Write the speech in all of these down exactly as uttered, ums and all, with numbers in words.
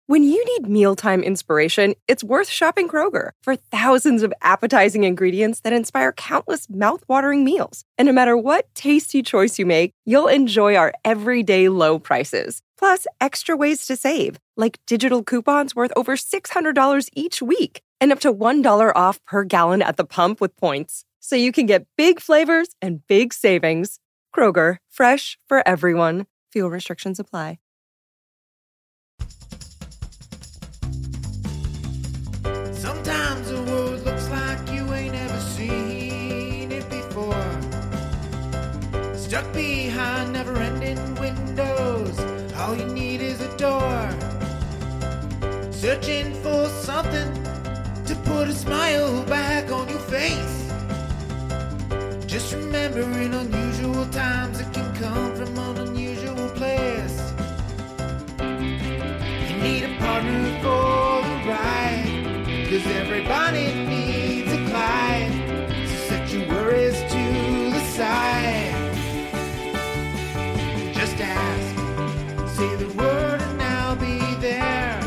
When you need mealtime inspiration, it's worth shopping Kroger for thousands of appetizing ingredients that inspire countless mouthwatering meals. And no matter what tasty choice you make, you'll enjoy our everyday low prices. Plus, extra ways to save, like digital coupons worth over six hundred dollars each week and up to one dollar off per gallon at the pump with points. So you can get big flavors and big savings. Kroger, fresh for everyone. Fuel restrictions apply. Sometimes the world looks like you ain't ever seen it before. Stuck behind never-ending windows, all you need is a door. Searching for something to put a smile back on your face. Just remember, in unusual times, it can come from an unusual place. You need a partner for the ride, 'cause everybody needs a Clyde. So set your worries to the side. Just ask, say the word and I'll be there.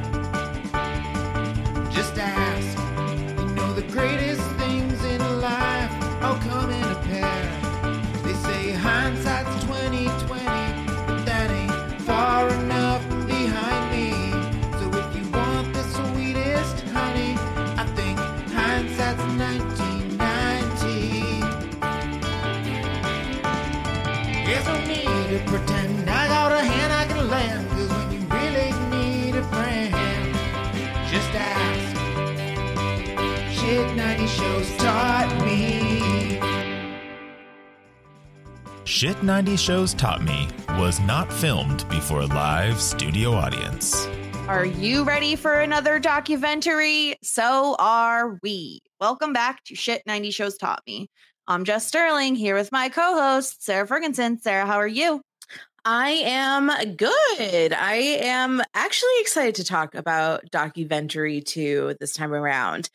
Just ask, you know the greatest things in life all come in a pair. They say hindsight's twenty twenty, but that ain't far enough behind me. So if you want the sweetest honey, I think hindsight's nineteen ninety. There's no need to pretend I got a hand I can lend, 'cause when you really need a friend, just ask. Shit ninety shows taught me. Shit ninety Shows Taught Me was not filmed before a live studio audience. Are you ready for another documentary? So are we. Welcome back to Shit ninety Shows Taught Me. I'm Jess Sterling here with my co-host, Sarah Ferguson. Sarah, how are you? I am good. I am actually excited to talk about documentary two this time around.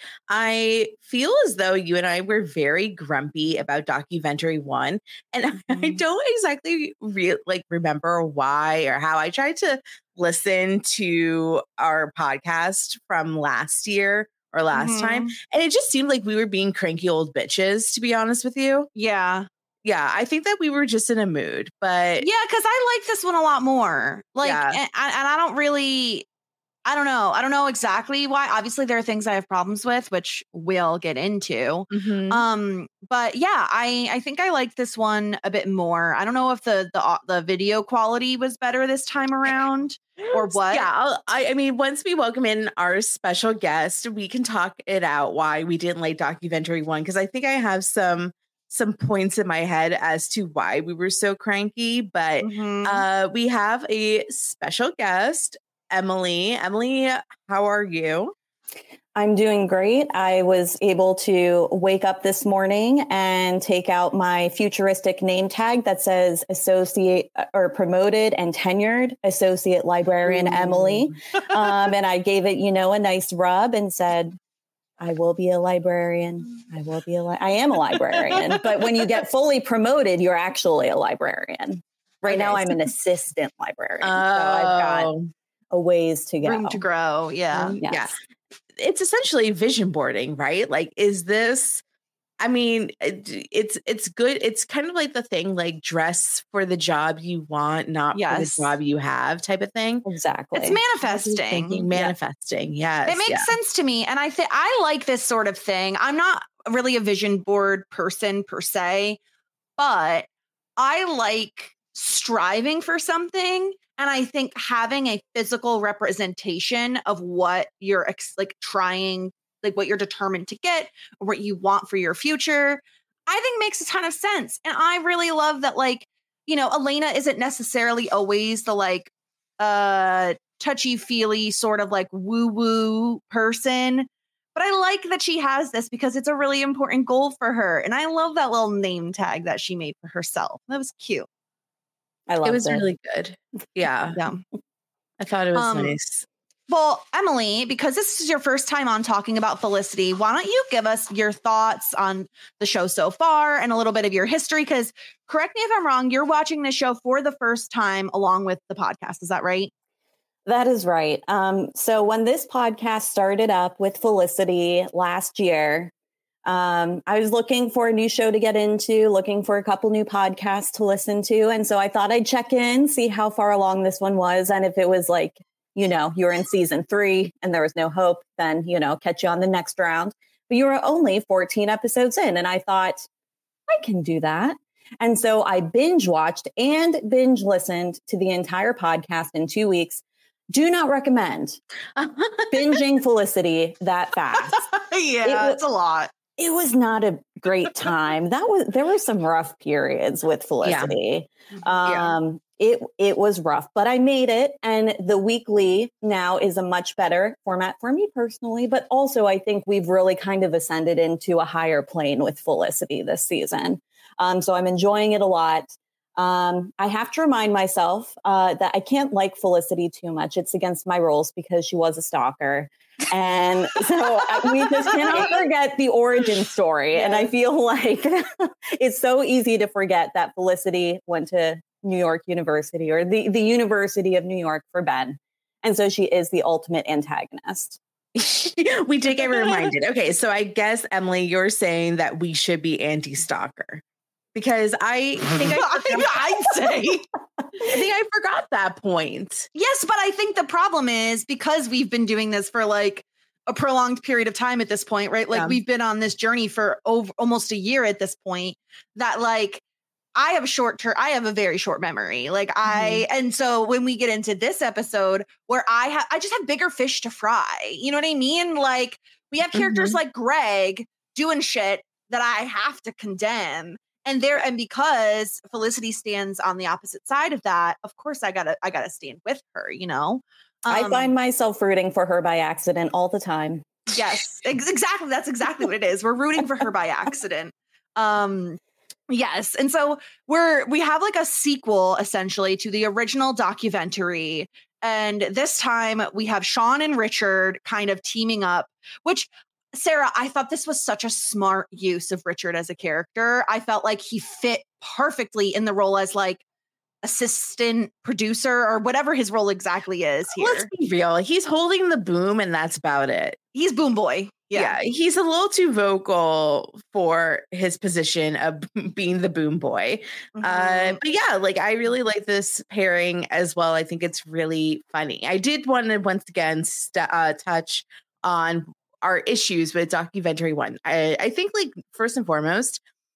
I feel as though you and I were very grumpy about documentary one, and mm-hmm. I don't exactly re- like remember why or how. I tried to listen to our podcast from last year or last mm-hmm. time, and it just seemed like we were being cranky old bitches, to be honest with you. Yeah. Yeah, I think that we were just in a mood, but yeah, because I like this one a lot more. Like, yeah. and, and I don't really, I don't know. I don't know exactly why. Obviously, there are things I have problems with, which we'll get into. Mm-hmm. Um, but yeah, I I think I like this one a bit more. I don't know if the the the video quality was better this time around or what. Yeah, I, I mean, once we welcome in our special guest, we can talk it out why we didn't like documentary one, because I think I have some. some points in my head as to why we were so cranky, but mm-hmm. uh, we have a special guest, Emily. Emily, how are you? I'm doing great. I was able to wake up this morning and take out my futuristic name tag that says associate or promoted and tenured associate librarian Ooh. Emily. Um, and I gave it, you know, a nice rub and said, I will be a librarian. I will be a li- I am a librarian. But when you get fully promoted, you're actually a librarian. Right okay. now, I'm an assistant librarian. Oh. So I've got a ways to go. Room to grow. Yeah. Yes. Yeah. It's essentially vision boarding, right? Like, is this, I mean, it, it's it's good. It's kind of like the thing, like dress for the job you want, not yes. for the job you have type of thing. Exactly. It's manifesting. Thinking, manifesting. Yes. It makes yeah. sense to me. And I think I like this sort of thing. I'm not really a vision board person per se, but I like striving for something. And I think having a physical representation of what you're ex- like trying like what you're determined to get or what you want for your future, I think makes a ton of sense. And I really love that, like, you know, Elena isn't necessarily always the like uh touchy feely sort of like woo woo person, but I like that she has this because it's a really important goal for her. And I love that little name tag that she made for herself. That was cute. I love it. It was really good. Yeah. Yeah. I thought it was um, nice. Well, Emily, because this is your first time on talking about Felicity, why don't you give us your thoughts on the show so far and a little bit of your history? Because correct me if I'm wrong, you're watching the show for the first time along with the podcast. Is that right? That is right. Um, so when this podcast started up with Felicity last year, um, I was looking for a new show to get into, looking for a couple new podcasts to listen to. And so I thought I'd check in, see how far along this one was. And if it was like, you know, you were in season three and there was no hope, then, you know, catch you on the next round. But you were only fourteen episodes in. And I thought, I can do that. And so I binge watched and binge listened to the entire podcast in two weeks. Do not recommend binging Felicity that fast. Yeah, it, it's a lot. It was not a great time. That was there were some rough periods with Felicity. Yeah. Um, yeah. It it was rough, but I made it. And the weekly now is a much better format for me personally. But also, I think we've really kind of ascended into a higher plane with Felicity this season. Um, so I'm enjoying it a lot. Um, I have to remind myself uh, that I can't like Felicity too much. It's against my rules because she was a stalker. And so we just cannot forget the origin story. Yes. And I feel like it's so easy to forget that Felicity went to New York University or the, the University of New York for Ben. And so she is the ultimate antagonist. We did get reminded. Okay, so I guess, Emily, you're saying that we should be anti-stalker. Because I think I forgot, I'd say, I think I forgot that point. Yes, but I think the problem is because we've been doing this for like a prolonged period of time at this point, right? Like yeah. we've been on this journey for over almost a year at this point that like I have a short term, I have a very short memory. Like mm-hmm. I, and so when we get into this episode where I have, I just have bigger fish to fry. You know what I mean? Like we have characters mm-hmm. like Greg doing shit that I have to condemn. And there, and because Felicity stands on the opposite side of that, of course, I gotta, I gotta stand with her. You know, um, I find myself rooting for her by accident all the time. Yes, ex- exactly. That's exactly what it is. We're rooting for her by accident. Um, yes, and so we're we have like a sequel essentially to the original documentary, and this time we have Sean and Richard kind of teaming up, which. Sarah, I thought this was such a smart use of Richard as a character. I felt like he fit perfectly in the role as like assistant producer or whatever his role exactly is here. Let's be real. He's holding the boom and that's about it. He's boom boy. Yeah. yeah, he's a little too vocal for his position of being the boom boy. Mm-hmm. Uh, but yeah, like I really like this pairing as well. I think it's really funny. I did want to once again st- uh, touch on our issues with documentary one. I, I think like first and foremost,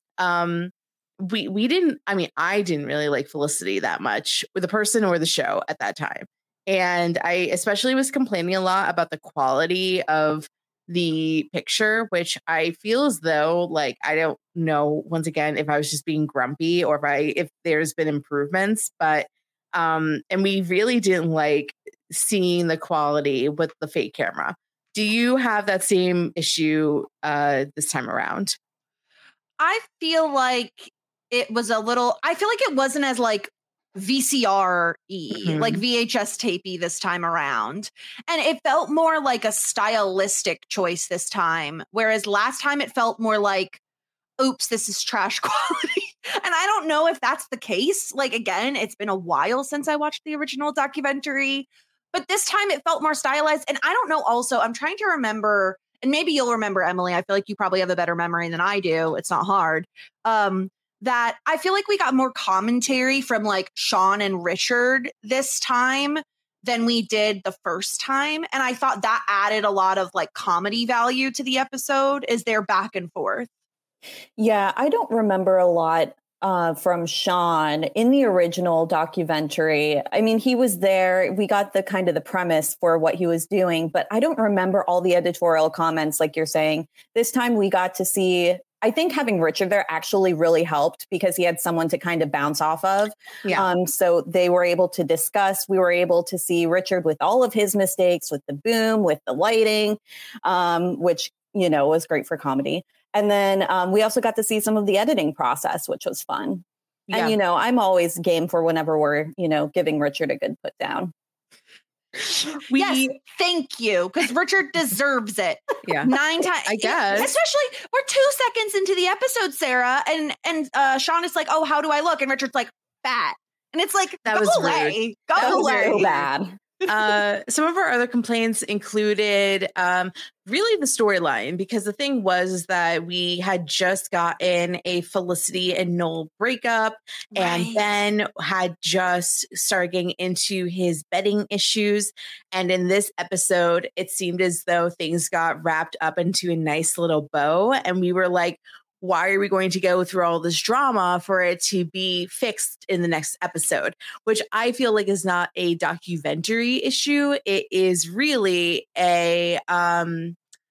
um, we we didn't, I mean, I didn't really like Felicity that much with the person or the show at that time. And I especially was complaining a lot about the quality of the picture, which I feel as though like, I don't know, once again, if I was just being grumpy or if I, if there's been improvements, but, um, and we really didn't like seeing the quality with the fake camera. Do you have that same issue uh, this time around? I feel like it was a little, I feel like it wasn't as like V C R-y, mm-hmm. like V H S tapey this time around. And it felt more like a stylistic choice this time. Whereas last time it felt more like, oops, this is trash quality. And I don't know if that's the case. Like, again, it's been a while since I watched the original documentary. But this time it felt more stylized. And I don't know also, I'm trying to remember, and maybe you'll remember, Emily, I feel like you probably have a better memory than I do. It's not hard. Um, that I feel like we got more commentary from like Sean and Richard this time than we did the first time. And I thought that added a lot of like comedy value to the episode as they're back and forth. Yeah, I don't remember a lot Uh, from Sean in the original documentary. I mean, he was there. We got the kind of the premise for what he was doing, but I don't remember all the editorial comments like you're saying. This time we got to see, I think having Richard there actually really helped because he had someone to kind of bounce off of. Yeah. Um, so they were able to discuss, we were able to see Richard with all of his mistakes, with the boom, with the lighting, um, which, you know, was great for comedy. And then um, we also got to see some of the editing process, which was fun. Yeah. And, you know, I'm always game for whenever we're, you know, giving Richard a good put down. We, yes, thank you, because Richard deserves it. Yeah, nine times, I guess. Especially, we're two seconds into the episode, Sarah, and and uh, Sean is like, "Oh, how do I look?" And Richard's like, "Fat," and it's like, that "Go was away, rude. go that away." Was so bad. uh, some of our other complaints included um, really the storyline, because the thing was that we had just gotten a Felicity and Noel breakup, right. and Ben had just started getting into his betting issues. And in this episode, it seemed as though things got wrapped up into a nice little bow. And we were like, why are we going to go through all this drama for it to be fixed in the next episode? Which I feel like is not a documentary issue. It is really a, um,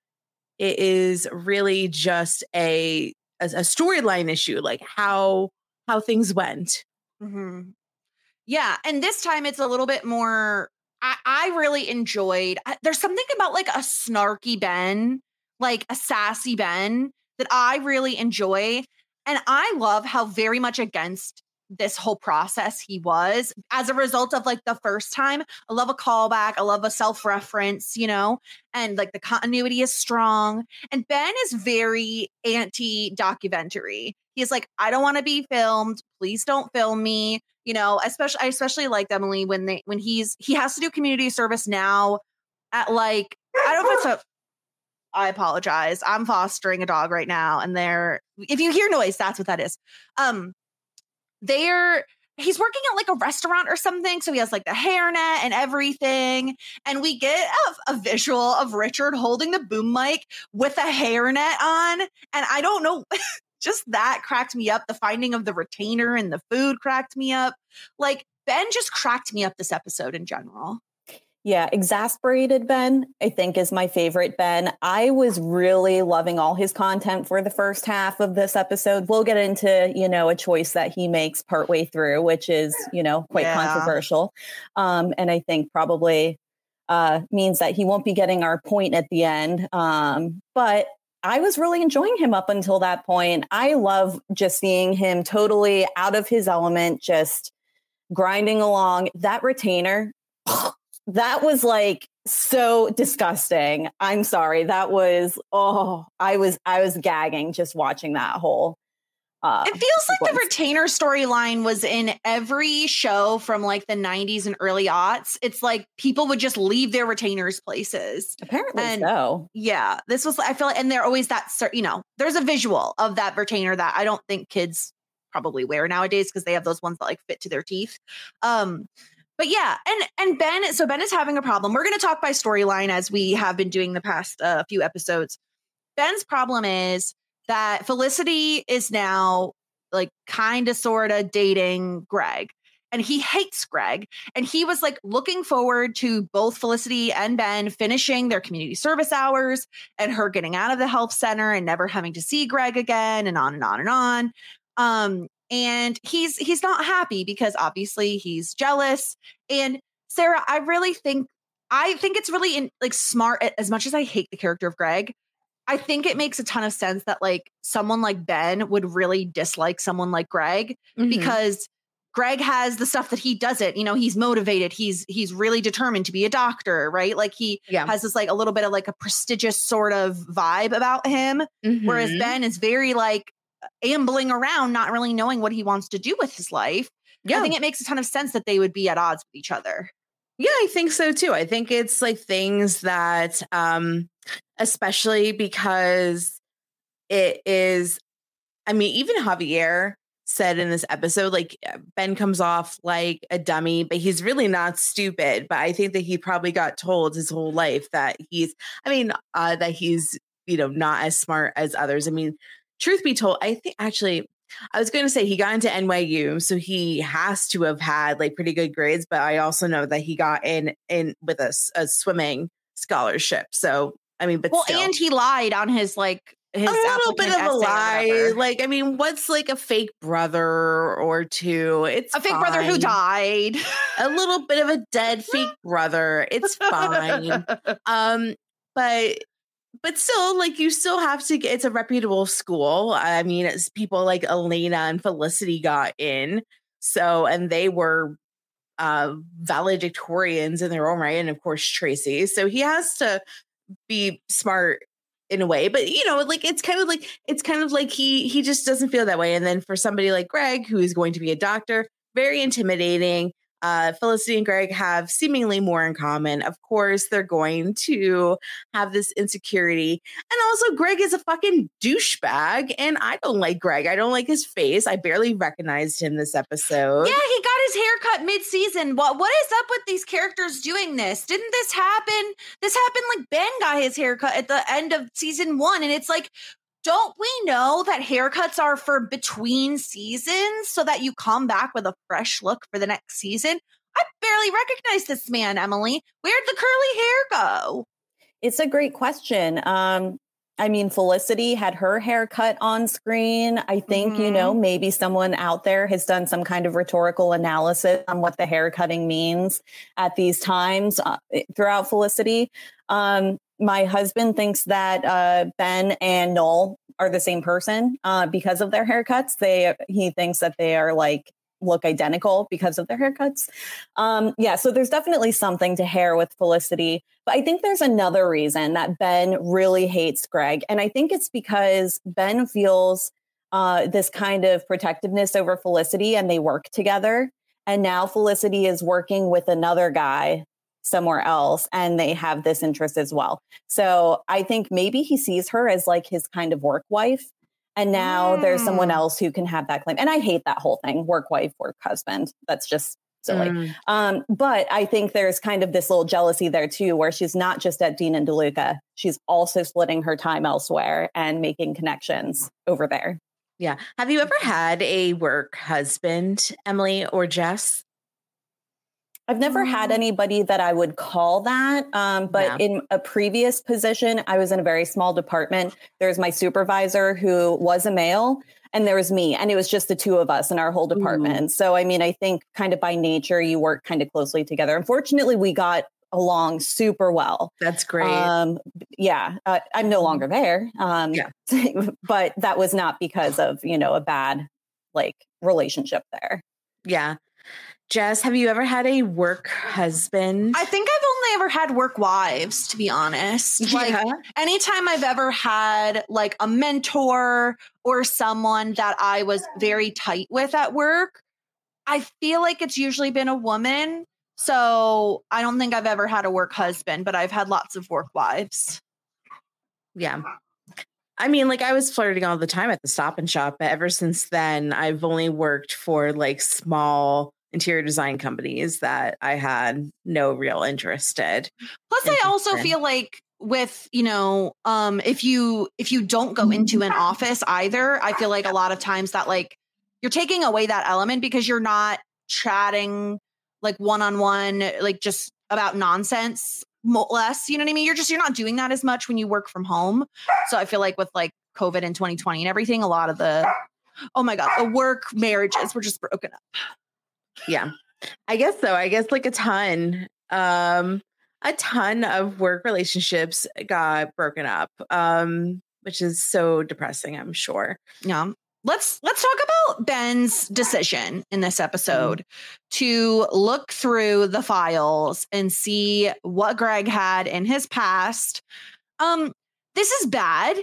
it is really just a a, a storyline issue, like how how things went. Mm-hmm. Yeah, and this time it's a little bit more. I, I really enjoyed. I, there's something about like a snarky Ben, like a sassy Ben, that I really enjoy. And I love how very much against this whole process he was as a result of like the first time. I love a callback. I love a self-reference, you know, and like the continuity is strong. And Ben is very anti-documentary. He's like, I don't want to be filmed. Please don't film me. You know, especially, I especially liked Emily when they, when he's, he has to do community service now at like, I don't know if it's a, I apologize. I'm fostering a dog right now. And they're, if you hear noise, that's what that is. Um, they're, he's working at like a restaurant or something. So he has like the hairnet and everything. And we get a, a visual of Richard holding the boom mic with a hairnet on. And I don't know, just that cracked me up. The finding of the retainer and the food cracked me up. Like Ben just cracked me up this episode in general. Yeah, exasperated Ben, I think, is my favorite Ben. I was really loving all his content for the first half of this episode. We'll get into, you know, a choice that he makes partway through, which is, you know, quite yeah. controversial. Um, and I think probably uh, means that he won't be getting our point at the end. Um, but I was really enjoying him up until that point. I love just seeing him totally out of his element, just grinding along. That retainer, that was like so disgusting. I'm sorry. That was, oh, I was, I was gagging just watching that whole. Uh, it feels like the retainer storyline was in every show from like the nineties and early aughts. It's like people would just leave their retainers places. Apparently and so. Yeah, this was, I feel like, and they're always that, you know, there's a visual of that retainer that I don't think kids probably wear nowadays because they have those ones that like fit to their teeth. Um, But yeah, and and Ben, so Ben is having a problem. We're going to talk by storyline as we have been doing the past uh, few episodes. Ben's problem is that Felicity is now like kind of sort of dating Greg, and he hates Greg. And he was like looking forward to both Felicity and Ben finishing their community service hours and her getting out of the health center and never having to see Greg again, and on and on and on. Um, And he's he's not happy because obviously he's jealous. And Sarah, I really think I think it's really in, like smart. As much as I hate the character of Greg, I think it makes a ton of sense that like someone like Ben would really dislike someone like Greg mm-hmm. because Greg has the stuff that he doesn't. You know, he's motivated. He's he's really determined to be a doctor, right? Like he yeah. has this like a little bit of like a prestigious sort of vibe about him, mm-hmm. whereas Ben is very like ambling around, not really knowing what he wants to do with his life. Yeah. I think it makes a ton of sense that they would be at odds with each other. Yeah, I think so too. I think it's like things that, um, especially because it is, I mean, even Javier said in this episode, like Ben comes off like a dummy, but he's really not stupid. But I think that he probably got told his whole life that he's, I mean, uh, that he's, you know, not as smart as others. I mean, truth be told, I think actually, I was going to say he got into N Y U, so he has to have had like pretty good grades. But I also know that he got in in with a, a swimming scholarship. So I mean, but well, still. And he lied on his like his a little bit of a lie. Like, I mean, what's like a fake brother or two? It's a fake fine. brother who died. A little bit of a dead fake brother. It's fine. Um, but. But still, like, you still have to get, it's a reputable school. I mean, it's people like Elena and Felicity got in. So, and they were uh, valedictorians in their own right. And of course, Tracy. So he has to be smart in a way. But, you know, like, it's kind of like, it's kind of like he, he just doesn't feel that way. And then for somebody like Greg, who is going to be a doctor, very intimidating. Uh, Felicity and Greg have seemingly more in common. Of course, they're going to have this insecurity. And also, Greg is a fucking douchebag. And I don't like Greg. I don't like his face. I barely recognized him this episode. Yeah, he got his hair cut mid-season. What What is up with these characters doing this? Didn't this happen? This happened like Ben got his hair cut at the end of season one. And it's like, don't we know that haircuts are for between seasons so that you come back with a fresh look for the next season? I barely recognize this man, Emily. Where'd the curly hair go? It's a great question. Um, I mean, Felicity had her hair cut on screen. I think, mm-hmm. you know, maybe someone out there has done some kind of rhetorical analysis on what the hair cutting means at these times uh, throughout Felicity. Um, My husband thinks that uh, Ben and Noel are the same person uh, because of their haircuts. They he thinks that they are like look identical because of their haircuts. Um, yeah, so there's definitely something to hair with Felicity. But I think there's another reason that Ben really hates Greg. And I think it's because Ben feels uh, this kind of protectiveness over Felicity and they work together. And now Felicity is working with another guy somewhere else and they have this interest as well. So I think maybe he sees her as like his kind of work wife. And now mm. there's someone else who can have that claim. And I hate that whole thing, work wife, work husband. That's just silly. Mm. Um, but I think there's kind of this little jealousy there too, where she's not just at Dean and DeLuca. She's also splitting her time elsewhere and making connections over there. Yeah. Have you ever had a work husband, Emily or Jess? I've never had anybody that I would call that. Um, but yeah. in a previous position, I was in a very small department. There's my supervisor who was a male and there was me. And it was just the two of us in our whole department. Mm. So, I mean, I think kind of by nature, you work kind of closely together. Unfortunately, we got along super well. That's great. Um, yeah, uh, I'm no longer there. Um, yeah. But that was not because of, you know, a bad like relationship there. Yeah. Jess, have you ever had a work husband? I think I've only ever had work wives, to be honest. Yeah. Like anytime I've ever had like a mentor or someone that I was very tight with at work, I feel like it's usually been a woman. So I don't think I've ever had a work husband, but I've had lots of work wives. Yeah. I mean, like I was flirting all the time at the Stop and Shop, but ever since then, I've only worked for like small interior design companies that I had no real interest in. Plus, I also feel like with, you know, um, if you if you don't go into an office either, I feel like a lot of times that like you're taking away that element because you're not chatting like one-on-one, like just about nonsense less, you know what I mean? You're just, you're not doing that as much when you work from home. So I feel like with like COVID and twenty twenty and everything, a lot of the, oh my God, the work marriages were just broken up. Yeah, I guess so. I guess like a ton, um, a ton of work relationships got broken up, um, which is so depressing, I'm sure. Yeah. Let's let's talk about Ben's decision in this episode mm-hmm. to look through the files and see what Greg had in his past. Um, this is bad.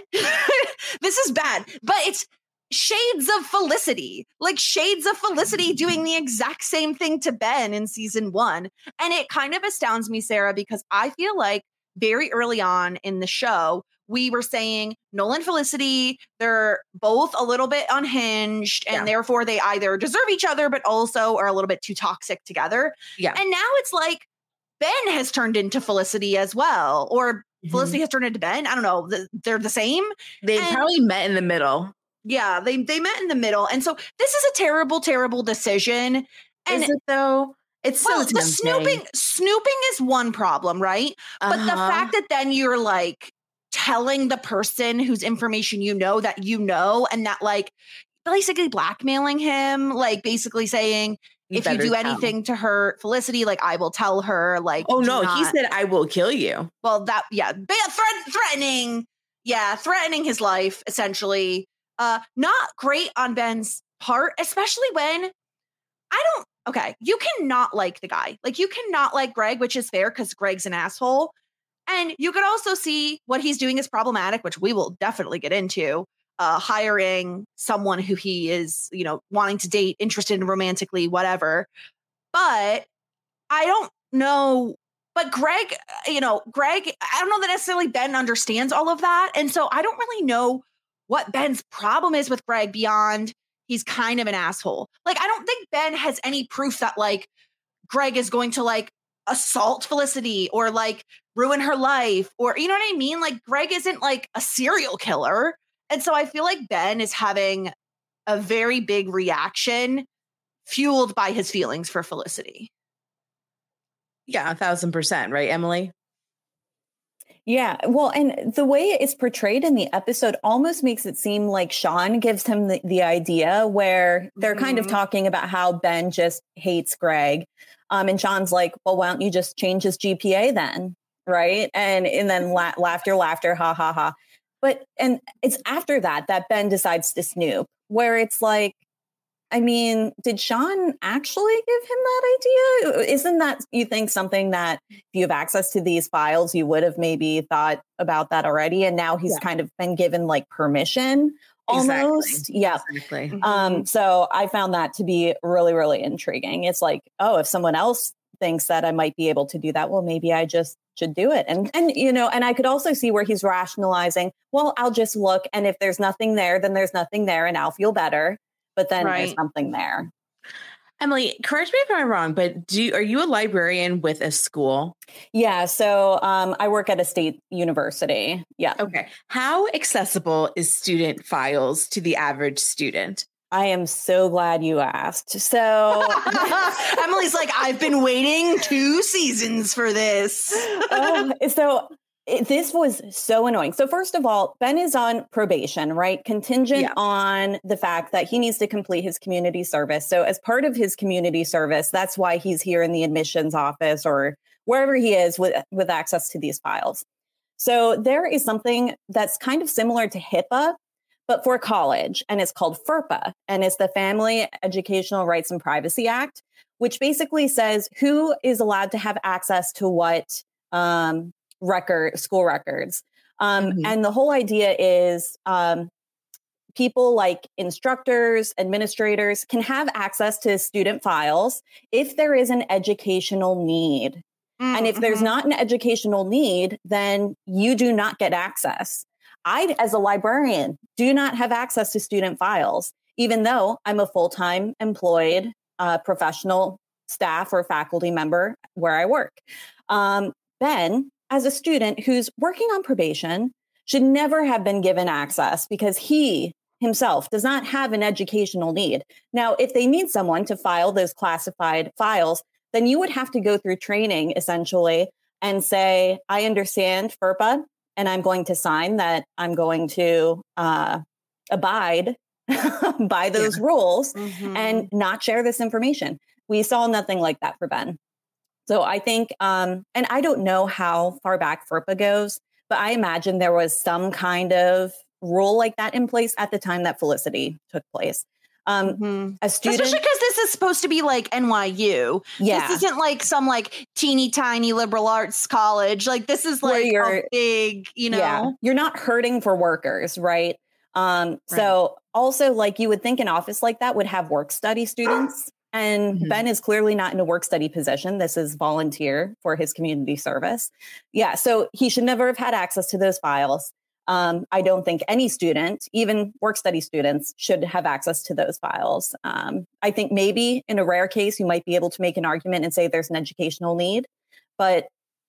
This is bad, but it's shades of Felicity, like shades of Felicity doing the exact same thing to Ben in season one. And it kind of astounds me, Sarah, because I feel like very early on in the show, we were saying Noel and Felicity, they're both a little bit unhinged and yeah. therefore they either deserve each other, but also are a little bit too toxic together. Yeah. And now it's like Ben has turned into Felicity as well, or mm-hmm. Felicity has turned into Ben. I don't know. They're the same. They and probably met in the middle. Yeah, they they met in the middle. And so this is a terrible, terrible decision. And is it though? It's well, so the snooping, snooping is one problem, right? Uh-huh. But the fact that then you're like telling the person whose information you know that you know, and that like basically blackmailing him, like basically saying, you if you do anything tell. to hurt Felicity, like I will tell her, like, oh no, not. He said, I will kill you. Well, that, yeah, threat, threatening. Yeah. Threatening his life, essentially. Uh, not great on Ben's part, especially when I don't, okay, you cannot like the guy. Like you cannot like Greg, which is fair because Greg's an asshole. And you could also see what he's doing is problematic, which we will definitely get into, uh, hiring someone who he is, you know, wanting to date, interested in romantically, whatever. But I don't know. But Greg, you know, Greg, I don't know that necessarily Ben understands all of that. And so I don't really know what Ben's problem is with Greg beyond he's kind of an asshole. Like, I don't think Ben has any proof that like Greg is going to like assault Felicity or like ruin her life or, you know what I mean? Like Greg isn't like a serial killer. And so I feel like Ben is having a very big reaction fueled by his feelings for Felicity. Yeah, a thousand percent. Right, Emily? Yeah. Well, and the way it's portrayed in the episode almost makes it seem like Sean gives him the, the idea where they're mm-hmm. kind of talking about how Ben just hates Greg. Um, and Sean's like, well, why don't you just change his G P A then? Right. And, and then la- laughter, laughter, ha, ha, ha. But, and it's after that, that Ben decides to snoop, where it's like, I mean, did Sean actually give him that idea? Isn't that, you think, something that if you have access to these files, you would have maybe thought about that already? And now he's yeah. kind of been given like permission almost. Exactly. Yeah. Exactly. Mm-hmm. Um, so I found that to be really, really intriguing. It's like, oh, if someone else thinks that I might be able to do that, well, maybe I just should do it. And, and, you know, and I could also see where he's rationalizing, well, I'll just look. And if there's nothing there, then there's nothing there and I'll feel better. But then right. there's something there. Emily, correct me if I'm wrong, but do are you a librarian with a school? Yeah. So um, I work at a state university. Yeah. Okay. How accessible is student files to the average student? I am so glad you asked. So Emily's like, I've been waiting two seasons for this. um, so It, this was so annoying. So first of all, Ben is on probation, right? Contingent yeah. on the fact that he needs to complete his community service. So as part of his community service, that's why he's here in the admissions office or wherever he is with, with access to these files. So there is something that's kind of similar to HIPAA, but for college, and it's called FERPA, and it's the Family Educational Rights and Privacy Act, which basically says who is allowed to have access to what um, record school records. Um, mm-hmm. And the whole idea is um, people like instructors, administrators can have access to student files if there is an educational need. Mm-hmm. And if there's not an educational need, then you do not get access. I, as a librarian, do not have access to student files, even though I'm a full-time employed uh, professional staff or faculty member where I work. Um, Ben, as a student who's working on probation, should never have been given access because he himself does not have an educational need. Now, if they need someone to file those classified files, then you would have to go through training essentially and say, I understand FERPA, and I'm going to sign that I'm going to uh, abide by those yeah. rules mm-hmm. and not share this information. We saw nothing like that for Ben. So I think, um, and I don't know how far back FERPA goes, but I imagine there was some kind of rule like that in place at the time that Felicity took place. Um, mm-hmm. A student, especially because this is supposed to be like N Y U. Yeah. This isn't like some like teeny tiny liberal arts college. Like this is like a big, you know, yeah. You're not hurting for workers, right? Um, right. So also, like you would think an office like that would have work study students. And mm-hmm. Ben is clearly not in a work study position. This is volunteer for his community service. Yeah, so he should never have had access to those files. Um, I don't think any student, even work study students, should have access to those files. Um, I think maybe in a rare case, you might be able to make an argument and say there's an educational need. But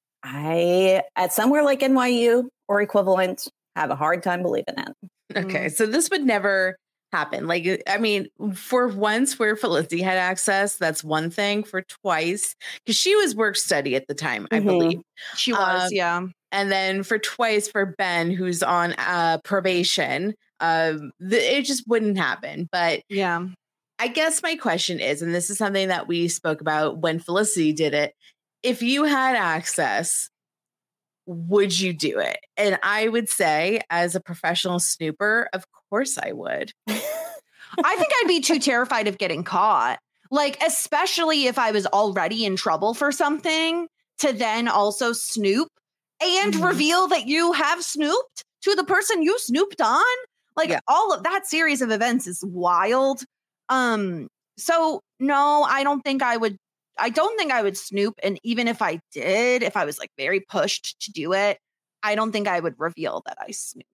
I, at somewhere like N Y U or equivalent, have a hard time believing it. Okay, so this would never happen. Like, I mean, for once where Felicity had access, that's one thing. For twice, because she was work study at the time, I mm-hmm. believe. She was, um, yeah. And then for twice for Ben, who's on uh, probation, um, th- it just wouldn't happen. But yeah, I guess my question is, and this is something that we spoke about when Felicity did it, if you had access, would you do it? And I would say, as a professional snooper, of course I would. I think I'd be too terrified of getting caught. Like, especially if I was already in trouble for something, to then also snoop and mm-hmm. reveal that you have snooped to the person you snooped on. Like yeah. all of that series of events is wild. Um, so no, I don't think I would I don't think I would snoop. And even if I did, if I was like very pushed to do it, I don't think I would reveal that I snooped.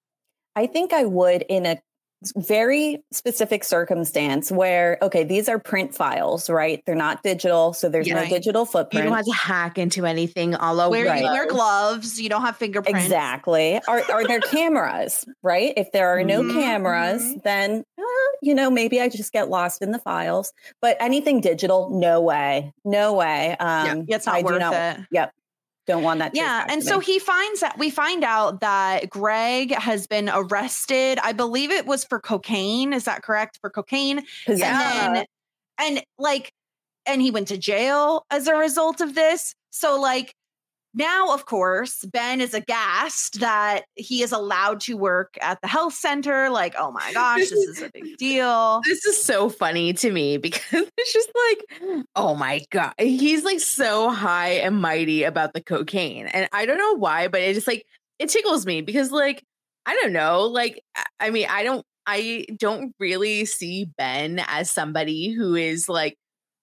I think I would in a very specific circumstance where, okay, these are print files, right? They're not digital. So there's Yeah, no right. digital footprint. You don't have to hack into anything all over. Wear, Right. wear gloves. You don't have fingerprints. Exactly. Are, are there cameras, right? If there are no Mhm, cameras, mhm. then, uh, you know, maybe I just get lost in the files. But anything digital, no way. No way. Um, Yeah, it's not I do worth not, it. Yep. Don't want that. Yeah. traced back And to so me. he finds that we find out that Greg has been arrested. I believe it was for cocaine. Is that correct? For cocaine. Possession. And then, and like, and he went to jail as a result of this. So like, now, of course, Ben is aghast that he is allowed to work at the health center. Like, oh my gosh, this is a big deal. This is so funny to me because it's just like, oh my God. He's like so high and mighty about the cocaine. And I don't know why, but it just like, it tickles me because like, I don't know. Like, I mean, I don't, I don't really see Ben as somebody who is like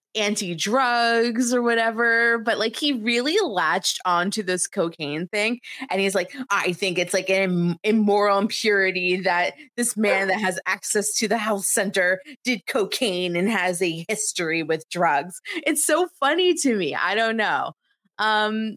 anti-drugs or whatever, but like he really latched onto this cocaine thing. And he's like, I think it's like an immoral impurity that this man that has access to the health center did cocaine and has a history with drugs. It's so funny to me. I don't know. Um,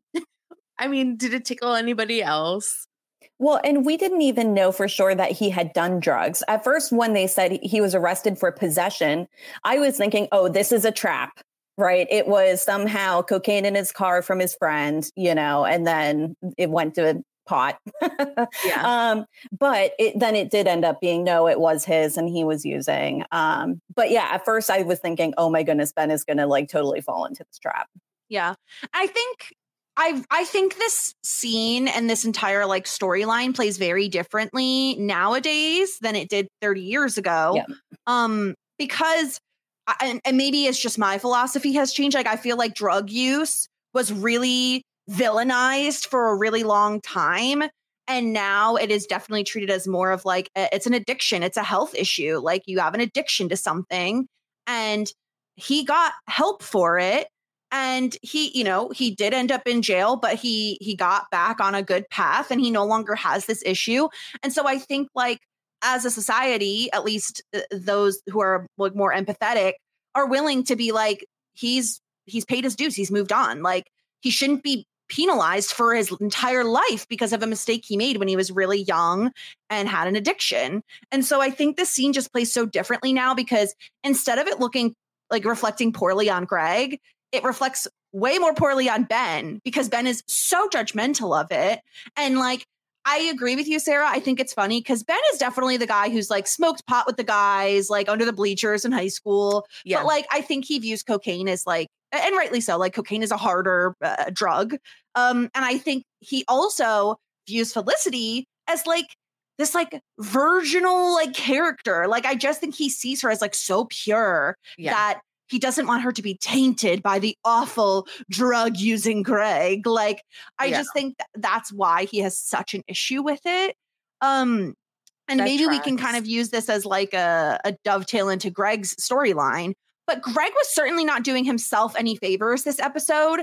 I mean, did it tickle anybody else? Well, and we didn't even know for sure that he had done drugs. At first, when they said he was arrested for possession, I was thinking, oh, this is a trap, right? It was somehow cocaine in his car from his friend, you know, and then it went to pot. Yeah. Um, but it, then it did end up being, no, it was his and he was using. Um, but yeah, at first I was thinking, oh my goodness, Ben is going to like totally fall into this trap. Yeah. I think I I think this scene and this entire like storyline plays very differently nowadays than it did thirty years ago. Yeah. Um, because I, and, and maybe it's just my philosophy has changed. Like I feel like drug use was really villainized for a really long time. And now it is definitely treated as more of like, a, it's an addiction. It's a health issue. Like you have an addiction to something and he got help for it. And he, you know, he did end up in jail, but he he got back on a good path and he no longer has this issue. And so I think like as a society, at least uh, those who are like more empathetic are willing to be like, he's he's paid his dues. He's moved on. Like he shouldn't be penalized for his entire life because of a mistake he made when he was really young and had an addiction. And so I think this scene just plays so differently now because instead of it looking like reflecting poorly on Greg, it reflects way more poorly on Ben because Ben is so judgmental of it. And like, I agree with you, Sarah. I think it's funny because Ben is definitely the guy who's like smoked pot with the guys, like under the bleachers in high school. Yeah. But like, I think he views cocaine as like, and rightly so, like cocaine is a harder uh, drug. Um, and I think he also views Felicity as like this like virginal like character. Like, I just think he sees her as like so pure Yeah. that he doesn't want her to be tainted by the awful drug using Greg. Like, I Yeah. just think th- that's why he has such an issue with it. Um, and That maybe we can tracks. kind of use this as like a, a dovetail into Greg's storyline. But Greg was certainly not doing himself any favors this episode.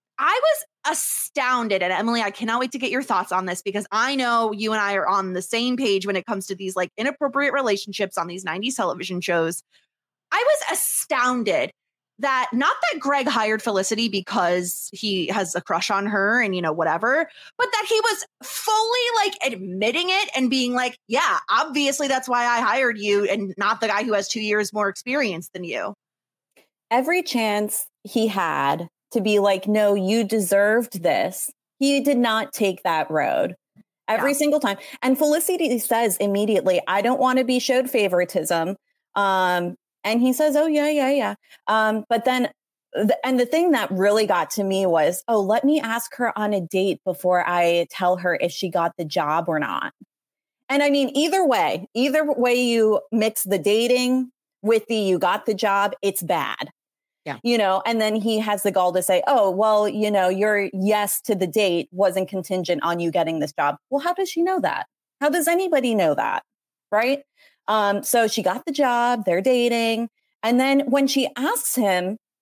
I was astounded. And Emily, I cannot wait to get your thoughts on this because I know you and I are on the same page when it comes to these like inappropriate relationships on these nineties television shows. I was astounded that not that Greg hired Felicity because he has a crush on her and, you know, whatever, but that he was fully like admitting it and being like, yeah, obviously that's why I hired you and not the guy who has two years more experience than you. Every chance he had to be like, no, you deserved this, he did not take that road. Every Yeah. single time. And Felicity says immediately, I don't want to be showed favoritism. Um, And he says, oh, yeah, yeah, yeah. Um, but then, th- and the thing that really got to me was, oh, let me ask her on a date before I tell her if she got the job or not. And I mean, either way, either way you mix the dating with the you got the job, it's bad. Yeah. You know, and then he has the gall to say, oh, well, you know, your yes to the date wasn't contingent on you getting this job. Well, how does she know that? How does anybody know that? Right. Um, so she got the job, they're dating. And then when she asks him,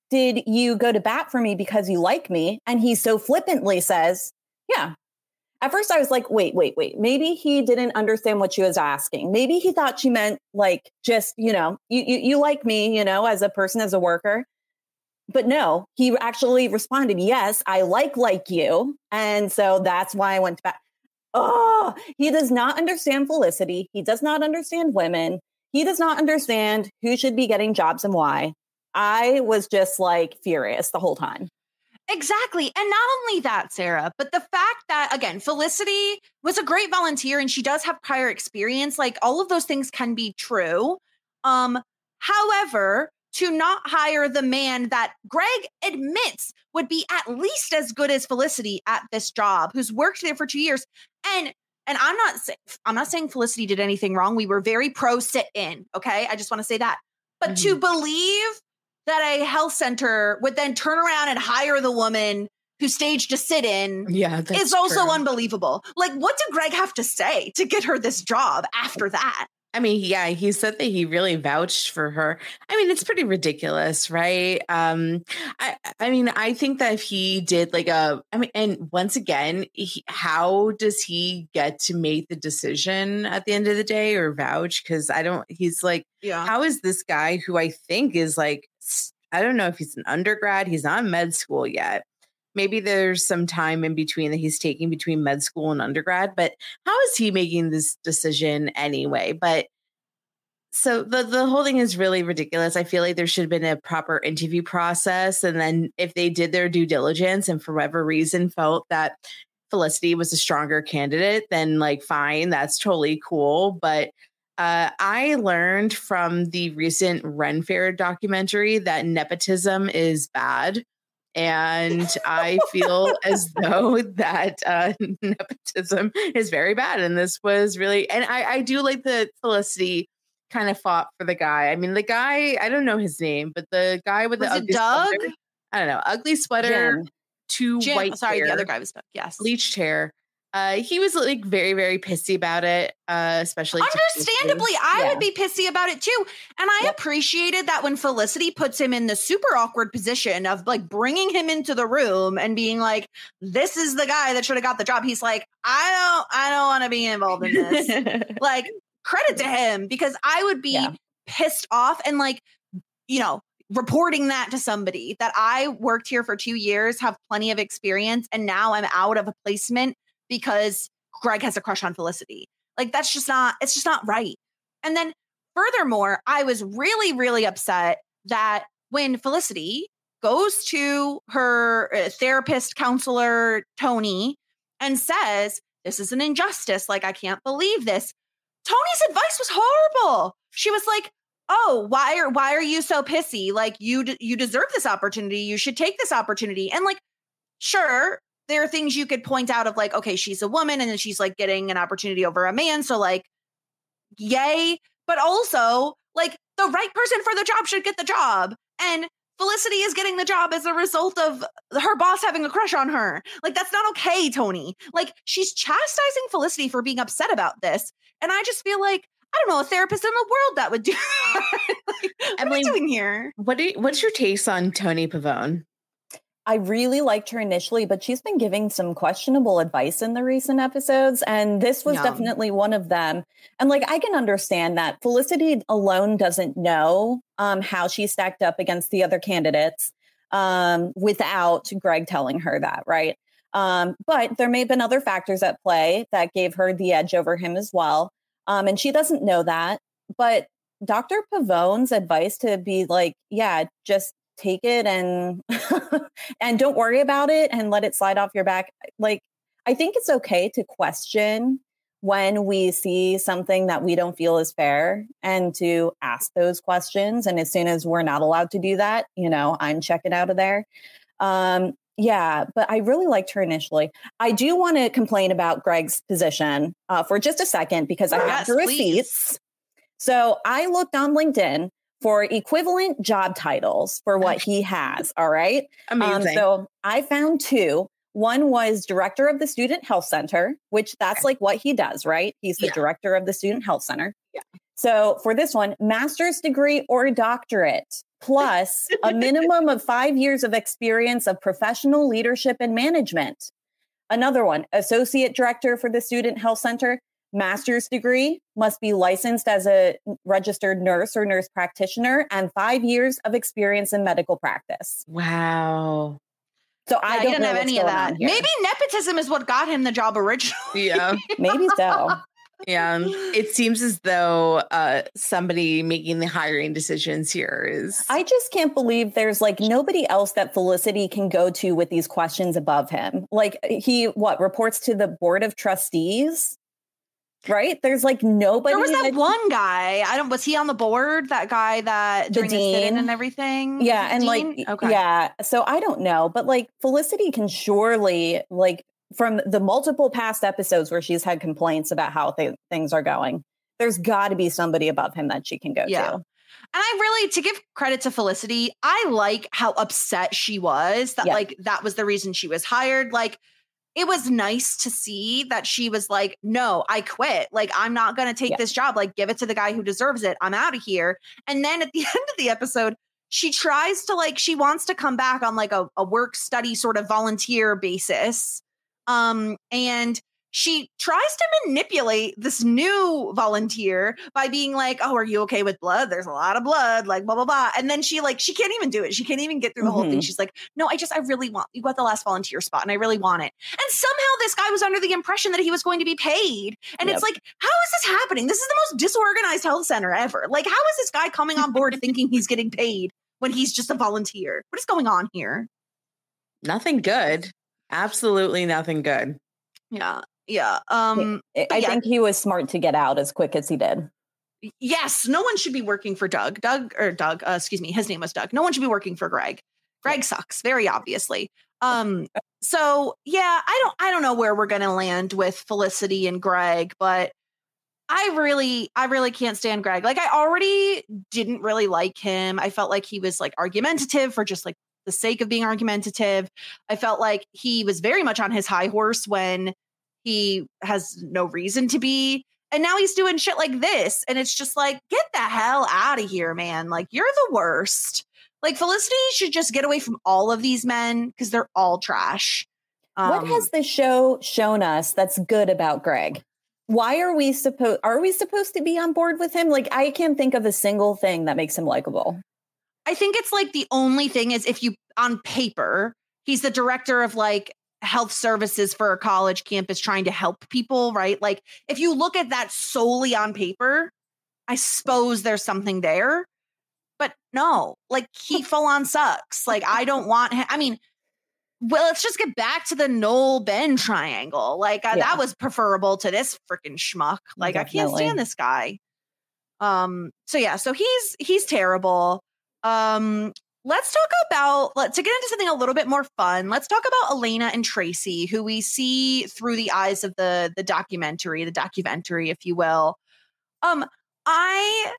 did you go to bat for me because you like me? And he so flippantly says, yeah. At first I was like, wait, wait, wait. Maybe he didn't understand what she was asking. Maybe he thought she meant like, just, you know, you, you, you like me, you know, as a person, as a worker. But no, he actually responded, yes, I like, like you. And so that's why I went to bat. Oh, he does not understand Felicity. He does not understand women. He does not understand who should be getting jobs and why. I was just like furious the whole time. Exactly. And not only that, Sarah, but the fact that, again, Felicity was a great volunteer and she does have prior experience. Like, all of those things can be true. Um, however, to not hire the man that Greg admits would be at least as good as Felicity at this job, who's worked there for two years. And and I'm not saying I'm not saying Felicity did anything wrong. We were very pro sit-in. Okay. I just want to say that. But mm-hmm. to believe that a health center would then turn around and hire the woman who staged a sit-in yeah, is also true. unbelievable. Like, what did Greg have to say to get her this job after that? I mean, yeah, he said that he really vouched for her. I mean, it's pretty ridiculous, right? Um, I, I mean, I think that if he did like a, I mean, and once again, he, how does he get to make the decision at the end of the day or vouch? Because I don't, he's like, yeah. How is this guy who I think is like, I don't know if he's an undergrad, he's not in med school yet. Maybe there's some time in between that he's taking between med school and undergrad, but how is he making this decision anyway? But so the, the whole thing is really ridiculous. I feel like there should have been a proper interview process. And then if they did their due diligence and for whatever reason felt that Felicity was a stronger candidate, then like, fine, that's totally cool. But uh, I learned from the recent Ren Fair documentary that nepotism is bad. And I feel as though that uh, nepotism is very bad. And this was really, and I, I do like that Felicity kind of fought for the guy. I mean, the guy, I don't know his name, but the guy with was the it ugly Doug? sweater, I don't know, ugly sweater, Jim. two Jim, white sorry, hair, the other guy was Doug. Yes, bleached hair. Uh, he was like very, very pissy about it, uh, especially. Understandably, I yeah. would be pissy about it too. And I yep. appreciated that when Felicity puts him in the super awkward position of like bringing him into the room and being like, this is the guy that should have got the job. He's like, I don't, I don't want to be involved in this. Like, credit to him, because I would be yeah. pissed off and like, you know, reporting that to somebody that I worked here for two years, have plenty of experience, and now I'm out of a placement because Greg has a crush on Felicity. Like, that's just not, it's just not right. And then furthermore, I was really, really upset that when Felicity goes to her therapist, counselor, Tony, and says, this is an injustice. Like, I can't believe this. Tony's advice was horrible. She was like, oh, why are, why are you so pissy? Like, you, d- you deserve this opportunity. You should take this opportunity. And like, sure, there are things you could point out of like, okay, she's a woman and then she's like getting an opportunity over a man. So like, yay. But also like, the right person for the job should get the job. And Felicity is getting the job as a result of her boss having a crush on her. Like, that's not okay, Tony. Like, she's chastising Felicity for being upset about this. And I just feel like, I don't know, a therapist in the world that would do like, what Emily, are you doing here? What do you, what's your taste on Toni Pavone? I really liked her initially, but she's been giving some questionable advice in the recent episodes. And this was no. definitely one of them. And like, I can understand that Felicity alone doesn't know um, how she stacked up against the other candidates um, without Greg telling her that, right? Um, but there may have been other factors at play that gave her the edge over him as well. Um, and she doesn't know that. But Doctor Pavone's advice to be like, yeah, just take it and and don't worry about it and let it slide off your back. Like, I think it's okay to question when we see something that we don't feel is fair and to ask those questions. And as soon as we're not allowed to do that, you know, I'm checking out of there. Um, yeah, but I really liked her initially. I do want to complain about Greg's position uh, for just a second because I have yes, the receipts. Please. So I looked on LinkedIn for equivalent job titles for what he has. All right. Amazing. Um, so I found two. One was director of the Student Health Center, which that's like what he does, right? He's the yeah. director of the Student Health Center. Yeah. So for this one, master's degree or doctorate plus a minimum of five years of experience of professional leadership and management. Another one, associate director for the Student Health Center, master's degree, must be licensed as a registered nurse or nurse practitioner, and five years of experience in medical practice. Wow. So Yeah, I he don't didn't know have what's any of going that. on here. Maybe nepotism is what got him the job originally. Yeah. Maybe so. Yeah. It seems as though uh, somebody making the hiring decisions here is. I just can't believe there's like nobody else that Felicity can go to with these questions above him. Like he, what, reports to the board of trustees, right? There's like nobody. There was that that- one guy. I don't. Was he on the board? That guy that The during the sit-in dean. and everything. Yeah, Was it and Dean? like, okay. yeah. So I don't know, but like Felicity can surely, like, from the multiple past episodes where she's had complaints about how th- things are going, there's got to be somebody above him that she can go Yeah. to. And I really, to give credit to Felicity, I like how upset she was that Yeah. like that was the reason she was hired. Like it was nice to see that she was like, no, I quit. Like I'm not going to take Yeah. this job. Like give it to the guy who deserves it. I'm out of here. And then at the end of the episode, she tries to like, she wants to come back on like a, a work study sort of volunteer basis. Um, and she tries to manipulate this new volunteer by being like, oh, are you okay with blood? There's a lot of blood, like blah, blah, blah. And then she like, she can't even do it. She can't even get through the whole thing. Mhm. She's like, no, I just, I really want, you got the last volunteer spot and I really want it. And somehow this guy was under the impression that he was going to be paid. And Yep. it's like, how is this happening? This is the most disorganized health center ever. Like, how is this guy coming on board thinking he's getting paid when he's just a volunteer? What is going on here? Nothing good. Absolutely nothing good. Yeah. Yeah. Um, I but yeah. think he was smart to get out as quick as he did. Yes, no one should be working for Doug. Doug or Doug, uh, excuse me, his name was Doug. No one should be working for Greg. Greg sucks, very obviously. Um, so yeah, I don't I don't know where we're gonna land with Felicity and Greg, but I really, I really can't stand Greg. Like I already didn't really like him. I felt like he was like argumentative for just like the sake of being argumentative. I felt like he was very much on his high horse when he has no reason to be. And now he's doing shit like this. And it's just like, get the hell out of here, man. Like, you're the worst. Like, Felicity should just get away from all of these men because they're all trash. Um, What has the show shown us that's good about Greg? Why are we supposed are we supposed to be on board with him? Like, I can't think of a single thing that makes him likable. I think it's like the only thing is if you, on paper, he's the director of like health services for a college campus trying to help people, right? Like if you look at that solely on paper, I suppose there's something there, but no, like he full on sucks. Like I don't want him. I mean, well, let's just get back to the Noel Ben triangle. Like uh, Yeah. that was preferable to this freaking schmuck. Like I can't Definitely. stand this guy. Um, so yeah, so he's, he's terrible. Um, Let's talk about, let, to get into something a little bit more fun, let's talk about Elena and Tracy, who we see through the eyes of the, the documentary, the documentary, if you will. Um, I,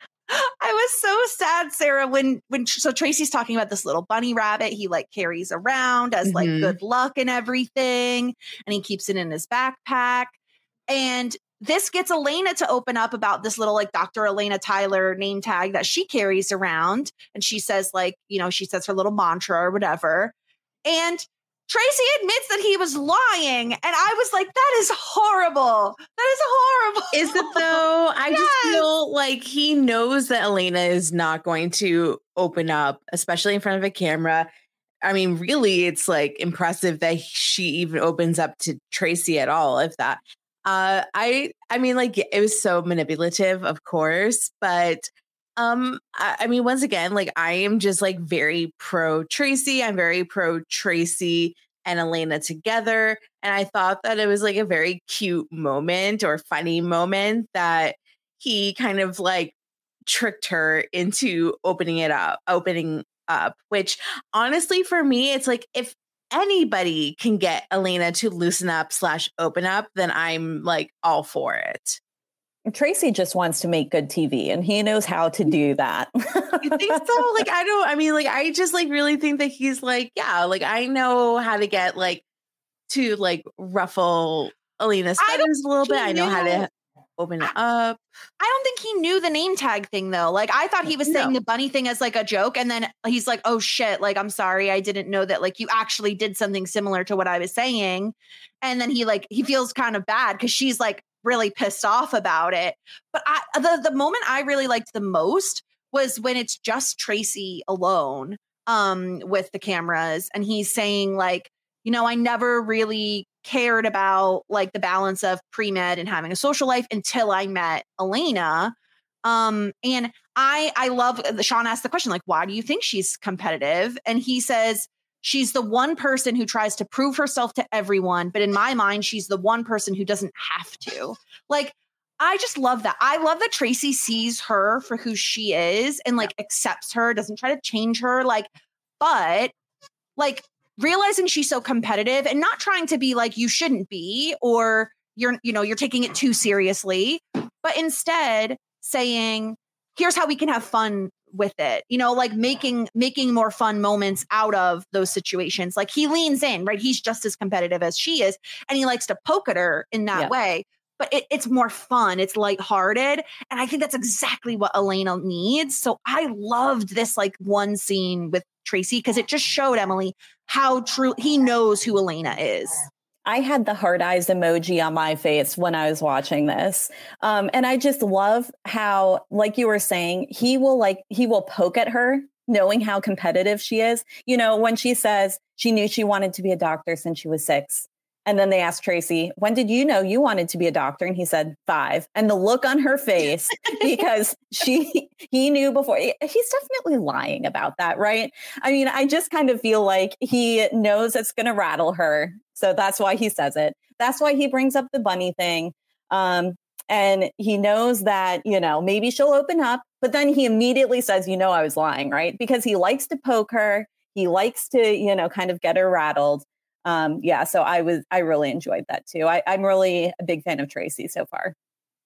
I was so sad, Sarah, when, when, so Tracy's talking about this little bunny rabbit he like carries around as like Mhm. good luck and everything. And he keeps it in his backpack. And this gets Elena to open up about this little like Doctor Elena Tyler name tag that she carries around. And she says like, you know, she says her little mantra or whatever. And Tracy admits that he was lying. And I was like, that is horrible. That is horrible. Is it though? I Yes. just feel like he knows that Elena is not going to open up, especially in front of a camera. I mean, really, it's like impressive that she even opens up to Tracy at all, if that. Uh, I, I mean, like it was so manipulative, of course, but um, I, I mean, once again, like I am just like very pro Tracy. I'm very pro Tracy and Elena together, and I thought that it was like a very cute moment or funny moment that he kind of like tricked her into opening it up, opening up. Which honestly, for me, it's like if anybody can get Elena to loosen up slash open up, then I'm like all for it. Tracy just wants to make good T V and he knows how to do that. You think so? Like, I don't, I mean, like, I just like really think that he's like, yeah, like I know how to get like to like ruffle Elena's I don't feathers a little bit. he I know how knew- to. open it up. I don't think he knew the name tag thing though. Like I thought he was No. saying the bunny thing as like a joke. And then he's like, oh shit, like, I'm sorry. I didn't know that like you actually did something similar to what I was saying. And then he like, he feels kind of bad because she's like really pissed off about it. But I, the, the moment I really liked the most was when it's just Tracy alone um, with the cameras. And he's saying like, you know, I never really cared about like the balance of pre-med and having a social life until I met Elena. Um, and I, I love Sean asked the question, like, why do you think she's competitive? And he says, she's the one person who tries to prove herself to everyone. But in my mind, she's the one person who doesn't have to. Like, I just love that. I love that Tracy sees her for who she is and like yeah. accepts her, doesn't try to change her. Like, but like, realizing she's so competitive and not trying to be like you shouldn't be, or you're, you know, you're taking it too seriously, but instead saying, here's how we can have fun with it. You know, like making, making more fun moments out of those situations. Like he leans in, right? He's just as competitive as she is. And he likes to poke at her in that yeah. way, but it, it's more fun. It's lighthearted. And I think that's exactly what Elena needs. So I loved this like one scene with Tracy because it just showed Emily how true he knows who Elena is. I had the heart eyes emoji on my face when I was watching this. Um, and I just love how, like you were saying, he will like, he will poke at her knowing how competitive she is. You know, when she says she knew she wanted to be a doctor since she was six. And then they asked Tracy, when did you know you wanted to be a doctor? And he said, five. And the look on her face, because she, he knew before. He's definitely lying about that, right? I mean, I just kind of feel like he knows it's going to rattle her. So that's why he says it. That's why he brings up the bunny thing. Um, and he knows that, you know, maybe she'll open up, but then he immediately says, you know, I was lying, right? Because he likes to poke her. He likes to, you know, kind of get her rattled. Um, yeah, so I was, I really enjoyed that too. I, I'm really a big fan of Tracy so far.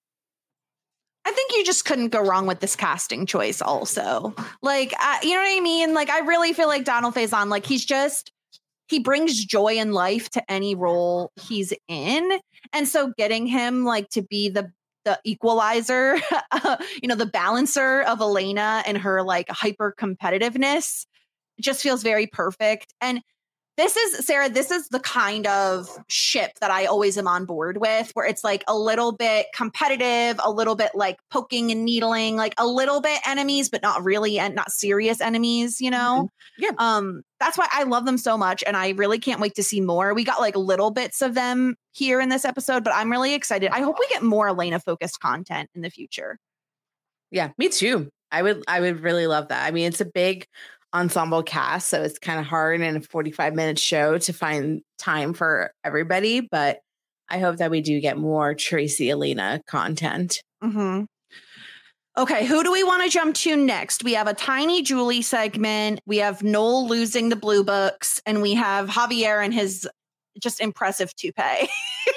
I think you just couldn't go wrong with this casting choice also. Like, uh, you know what I mean? Like, I really feel like Donald Faison, like he's just, he brings joy and life to any role he's in. And so getting him like to be the, the equalizer, uh, you know, the balancer of Elena and her like hyper competitiveness just feels very perfect. And this is, Sarah, this is the kind of ship that I always am on board with, where it's like a little bit competitive, a little bit like poking and needling, like a little bit enemies, but not really, and not serious enemies, you know? Mm-hmm. Yeah. Um, that's why I love them so much. And I really can't wait to see more. We got like little bits of them here in this episode, but I'm really excited. I hope we get more Elena focused content in the future. Yeah, me too. I would, I would really love that. I mean, it's a big ensemble cast, so it's kind of hard in a forty-five minute show to find time for everybody, but I hope that we do get more Tracy Elena content. Mm-hmm. Okay, who do we want to jump to next? We have a Tiny Julie segment, we have Noel losing the blue books, and we have Javier and his just impressive toupee.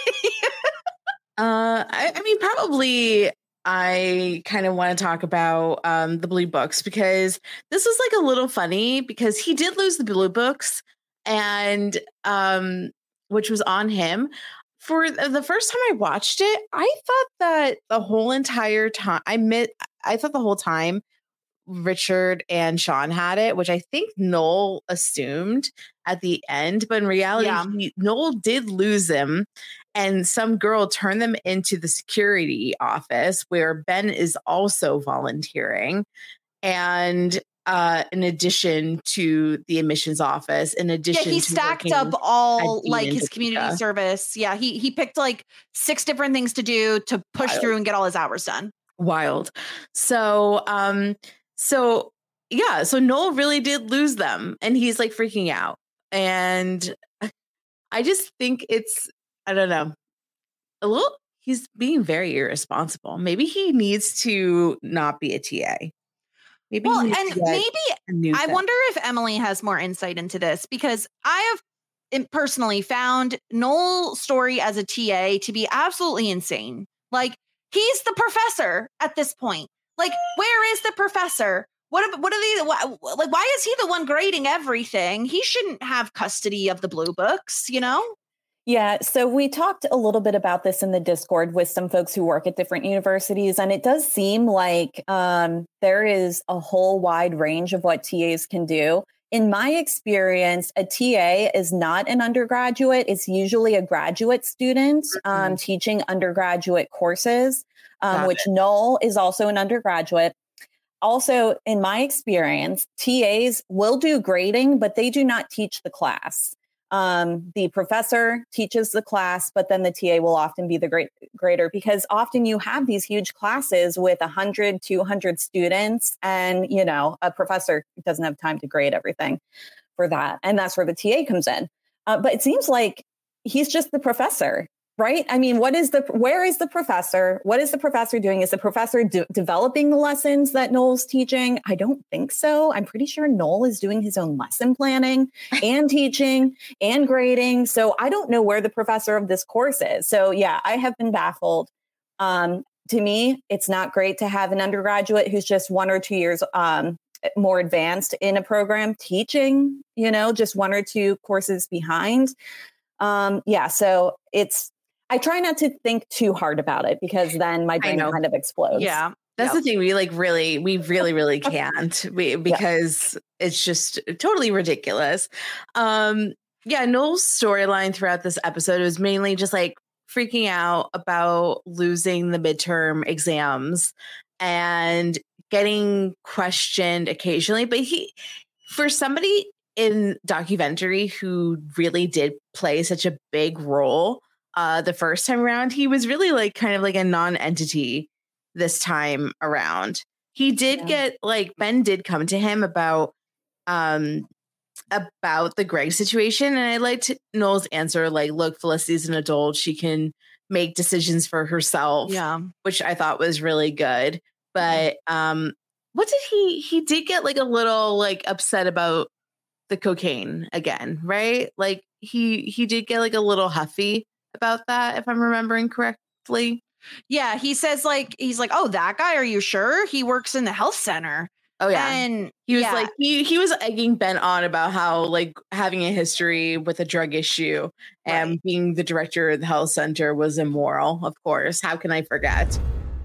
uh I, I mean probably I kind of want to talk about um, the blue books, because this was like a little funny because he did lose the blue books, and um, which was on him. For the first time I watched it, I thought that the whole entire time I met, I thought the whole time Richard and Sean had it, which I think Noel assumed at the end, but in reality, yeah. he, Noel did lose them. And some girl turned them into the security office where Ben is also volunteering. And uh, in addition to the admissions office, in addition yeah, he to stacked up all like his community service. Yeah, he he picked like six different things to do to push Wild. through and get all his hours done. Wild. So, um, so yeah, so Noel really did lose them, and he's like freaking out. And I just think it's, I don't know, a little, he's being very irresponsible. Maybe he needs to not be a T A. Maybe well, and maybe I wonder if Emily has more insight into this, because I have personally found Noel's story as a T A to be absolutely insane. Like, he's the professor at this point. Like, where is the professor? What, what are they, why, like, why is he the one grading everything? He shouldn't have custody of the blue books, you know? Yeah, so we talked a little bit about this in the Discord with some folks who work at different universities, and it does seem like um, there is a whole wide range of what T As can do. In my experience, a T A is not an undergraduate. It's usually a graduate student um, mm-hmm. teaching undergraduate courses, um, which it. Noel is also an undergraduate. Also, in my experience, T As will do grading, but they do not teach the class. Um, the professor teaches the class, but then the T A will often be the grade, grader, because often you have these huge classes with one hundred, two hundred students, and, you know, a professor doesn't have time to grade everything for that. And that's where the T A comes in. Uh, but it seems like he's just the professor, right? I mean, what is the, where is the professor? What is the professor doing? Is the professor de- developing the lessons that Noel's teaching? I don't think so. I'm pretty sure Noel is doing his own lesson planning and teaching and grading. So I don't know where the professor of this course is. So yeah, I have been baffled. Um, to me, it's not great to have an undergraduate who's just one or two years um, more advanced in a program teaching, you know, just one or two courses behind. Um, yeah, so it's, I try not to think too hard about it, because then my brain kind of explodes. Yeah. That's yep. the thing. We like really, we really, really can't we, because yeah. it's just totally ridiculous. Um, yeah. Noel's storyline throughout this episode was mainly just like freaking out about losing the midterm exams and getting questioned occasionally. But he, for somebody in documentary who really did play such a big role uh, the first time around, he was really like kind of like a non-entity this time around. He did yeah. get like Ben did come to him about um about the Greg situation, and I liked Noel's answer, like, look, Felicity's an adult, she can make decisions for herself, yeah, which I thought was really good. But um what did he he did get like a little like upset about the cocaine again, right? Like he he did get like a little huffy about that, if I'm remembering correctly. Yeah, he says like he's like, oh, that guy, are you sure? He works in the health center. Oh yeah. And he was yeah. like he he was egging Ben on about how like having a history with a drug issue and right. being the director of the health center was immoral, of course. How can I forget?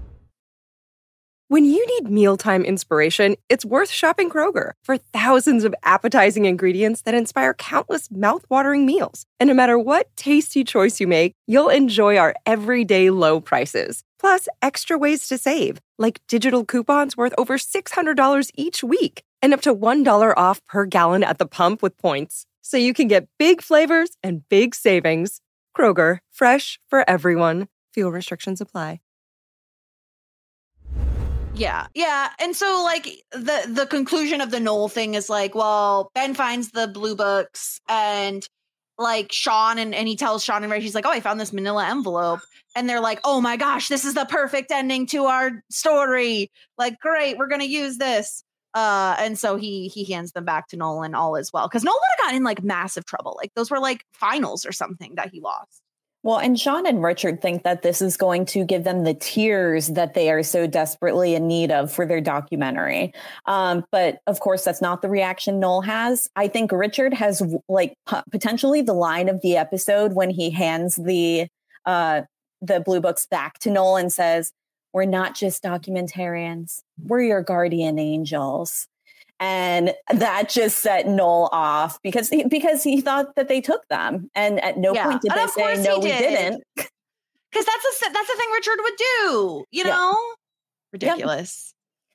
When you need mealtime inspiration, it's worth shopping Kroger for thousands of appetizing ingredients that inspire countless mouthwatering meals. And no matter what tasty choice you make, you'll enjoy our everyday low prices. Plus, extra ways to save, like digital coupons worth over six hundred dollars each week and up to one dollar off per gallon at the pump with points. So you can get big flavors and big savings. Kroger, fresh for everyone. Fuel restrictions apply. Yeah. Yeah. And so like the, the conclusion of the Noel thing is like, well, Ben finds the blue books and like Sean and, and he tells Sean and Ray, he's like, oh, I found this manila envelope. And they're like, oh my gosh, this is the perfect ending to our story. Like, great, we're going to use this. Uh, and so he, he hands them back to Noel and all as well. Cause Noel would have gotten in like massive trouble. Like those were like finals or something that he lost. Well, and Sean and Richard think that this is going to give them the tears that they are so desperately in need of for their documentary. Um, but of course, that's not the reaction Noel has. I think Richard has like p- potentially the line of the episode when he hands the uh, the blue books back to Noel and says, we're not just documentarians, we're your guardian angels. And that just set Noel off because he, because he thought that they took them. And at no yeah. point did and they say, no, we did. didn't. Because that's a, that's the thing Richard would do, you yeah. know? Ridiculous.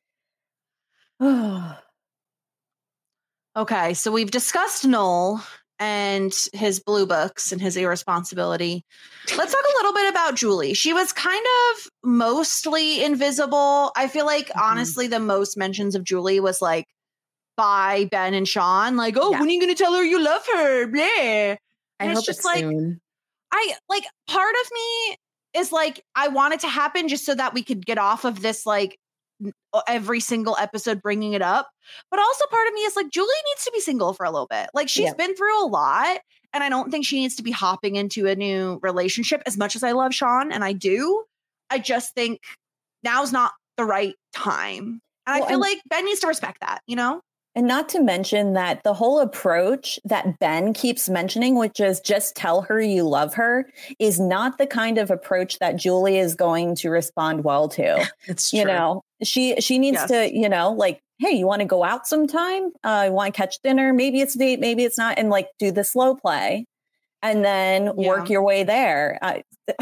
Yep. Okay, so we've discussed Noel and his blue books and his irresponsibility. Let's talk a little bit about Julie. She was kind of mostly invisible. I feel like, mm-hmm. honestly, the most mentions of Julie was like, by Ben and Sean, like, oh, yeah. when are you going to tell her you love her? Blah. And I it's hope just it's like, soon. I like part of me is like, I want it to happen just so that we could get off of this, like every single episode bringing it up. But also part of me is like, Julie needs to be single for a little bit. Like she's yeah. been through a lot. And I don't think she needs to be hopping into a new relationship as much as I love Sean. And I do. I just think now's not the right time. And well, I feel and- like Ben needs to respect that, you know? And not to mention that the whole approach that Ben keeps mentioning, which is just tell her you love her, is not the kind of approach that Julie is going to respond well to. It's true. You know, she she needs Yes. to, you know, like, hey, you want to go out sometime? Uh, you want to catch dinner? Maybe it's a date, maybe it's not. And like do the slow play and then Yeah. work your way there. Uh,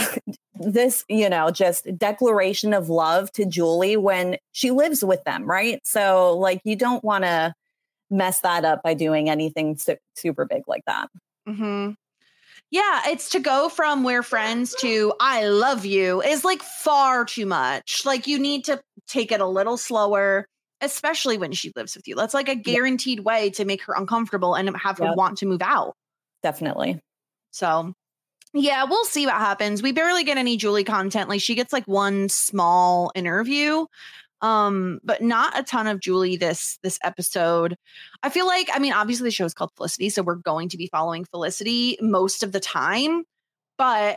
this, you know, just declaration of love to Julie when she lives with them, right? So like you don't want to mess that up by doing anything su- super big like that. Mm-hmm. Yeah, it's to go from we're friends to I love you is like far too much. Like you need to take it a little slower, especially when she lives with you. That's like a guaranteed way to make her uncomfortable and have her Yep. want to move out. Definitely. So yeah, we'll see what happens. We barely get any Julie content. Like she gets like one small interview, um, but not a ton of Julie this this episode. I feel like, I mean, obviously the show is called Felicity, so we're going to be following Felicity most of the time. But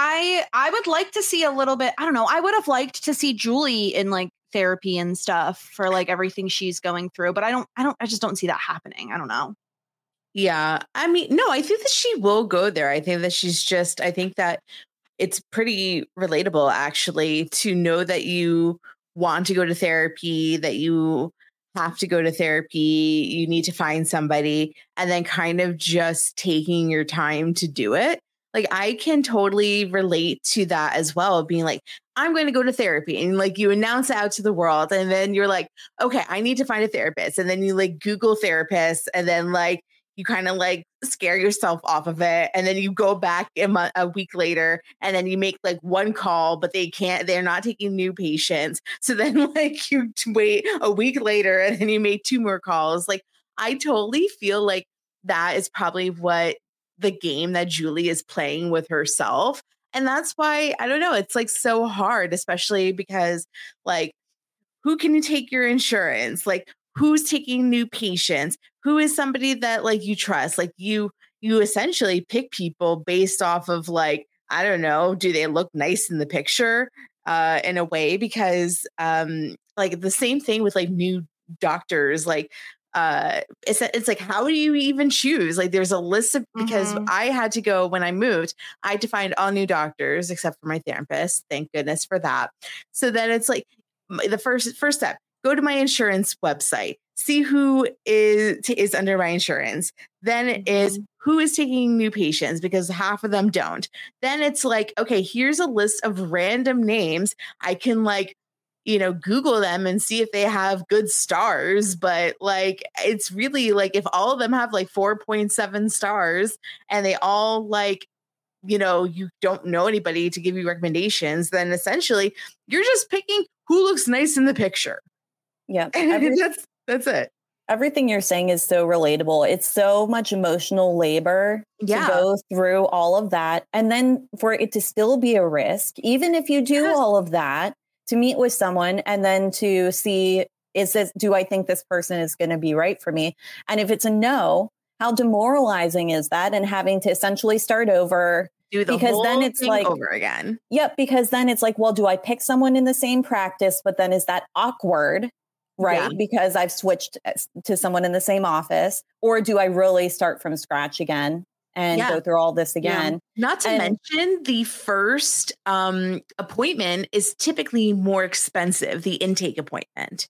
I I would like to see a little bit, I don't know, I would have liked to see Julie in like therapy and stuff for like everything she's going through. But I don't, I don't, I just don't see that happening. I don't know. Yeah. I mean, no, I think that she will go there. I think that she's just, I think that it's pretty relatable actually to know that you want to go to therapy, that you have to go to therapy, you need to find somebody, and then kind of just taking your time to do it. Like I can totally relate to that as well, being like, I'm going to go to therapy. And like you announce it out to the world and then you're like, okay, I need to find a therapist. And then you like Google therapists and then like you kind of like scare yourself off of it. And then you go back a, month, a week later and then you make like one call, but they can't, they're not taking new patients. So then like you wait a week later and then you make two more calls. Like I totally feel like that is probably what the game that Julie is playing with herself. And that's why, I don't know, it's like so hard, especially because like, who can you take your insurance? Like, who's taking new patients? Who is somebody that like you trust? Like you, you essentially pick people based off of like, I don't know, do they look nice in the picture uh, in a way? Because um, like the same thing with like new doctors, like uh, it's, it's like, how do you even choose? Like there's a list of, because Mhm. I had to go when I moved, I had to find all new doctors except for my therapist. Thank goodness for that. So then it's like the first, first step, go to my insurance website, see who is is under my insurance. Then it is who is taking new patients because half of them don't. Then it's like, okay, here's a list of random names. I can like, you know, Google them and see if they have good stars. But like, it's really like if all of them have like four point seven stars and they all like, you know, you don't know anybody to give you recommendations, then essentially you're just picking who looks nice in the picture. Yeah. And Every, that's that's it. everything you're saying is so relatable. It's so much emotional labor Yeah. to go through all of that. And then for it to still be a risk, even if you do Yes. all of that, to meet with someone and then to see, is this, do I think this person is going to be right for me? And if it's a no, how demoralizing is that? And having to essentially start over. Do the Because whole then it's thing like- over again. Yep. Because then it's like, well, do I pick someone in the same practice? But then is that awkward? Right. Yeah. Because I've switched to someone in the same office, or do I really start from scratch again and Yeah. go through all this again? Not to And- mention the first um, appointment is typically more expensive, the intake appointment.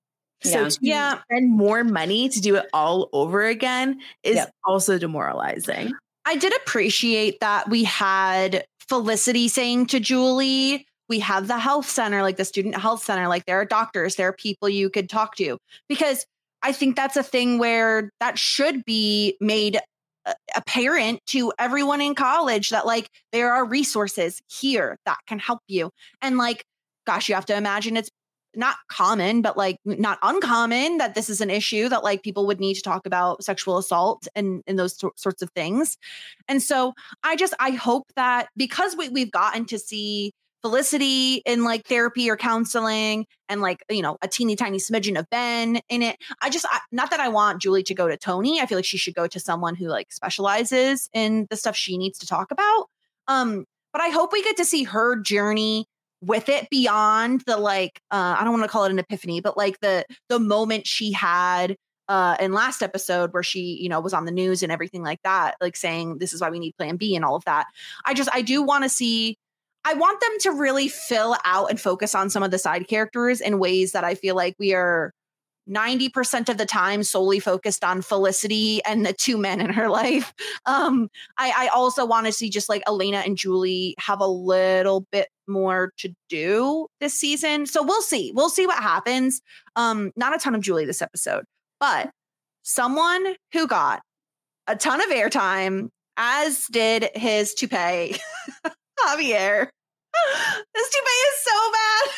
So Yeah. to Yeah. spend more money to do it all over again is Yep. also demoralizing. I did appreciate that we had Felicity saying to Julie, we have the health center, like the student health center, like there are doctors, there are people you could talk to. Because I think that's a thing where that should be made uh, apparent to everyone in college that like there are resources here that can help you. And like, gosh, you have to imagine it's not common, but like not uncommon that this is an issue that like people would need to talk about sexual assault and, and those sor- sorts of things. And so I just, I hope that because we, we've gotten to see Felicity in like therapy or counseling and like, you know, a teeny tiny smidgen of Ben in it. I just, I, not that I want Julie to go to Tony. I feel like she should go to someone who like specializes in the stuff she needs to talk about. Um, but I hope we get to see her journey with it beyond the like, uh, I don't want to call it an epiphany, but like the the moment she had uh, in last episode where she, you know, was on the news and everything like that, like saying this is why we need plan B and all of that. I just, I do want to see, I want them to really fill out and focus on some of the side characters in ways that I feel like we are ninety percent of the time solely focused on Felicity and the two men in her life. Um, I, I also want to see just like Elena and Julie have a little bit more to do this season. So we'll see. We'll see what happens. Um, not a ton of Julie this episode, but someone who got a ton of airtime, as did his toupee, Javier. This toupee is so bad.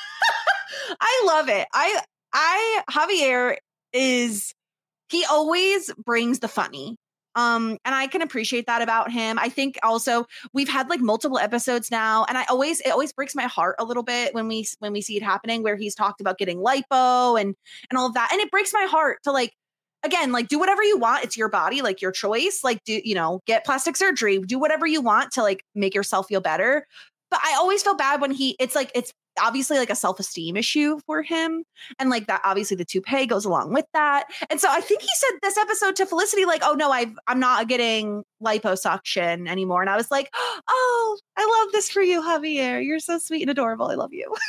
I love it. I I Javier is, he always brings the funny. Um, and I can appreciate that about him. I think also we've had like multiple episodes now, and I always, it always breaks my heart a little bit when we, when we see it happening, where he's talked about getting lipo and, and all of that. And it breaks my heart to like, again, like do whatever you want. It's your body, like your choice, like do, you know, get plastic surgery, do whatever you want to like make yourself feel better. But I always feel bad when he, it's like, it's obviously like a self-esteem issue for him. And like that, obviously the toupee goes along with that. And so I think he said this episode to Felicity, like, oh no, I've, I'm not getting liposuction anymore. And I was like, oh, I love this for you, Javier. You're so sweet and adorable. I love you.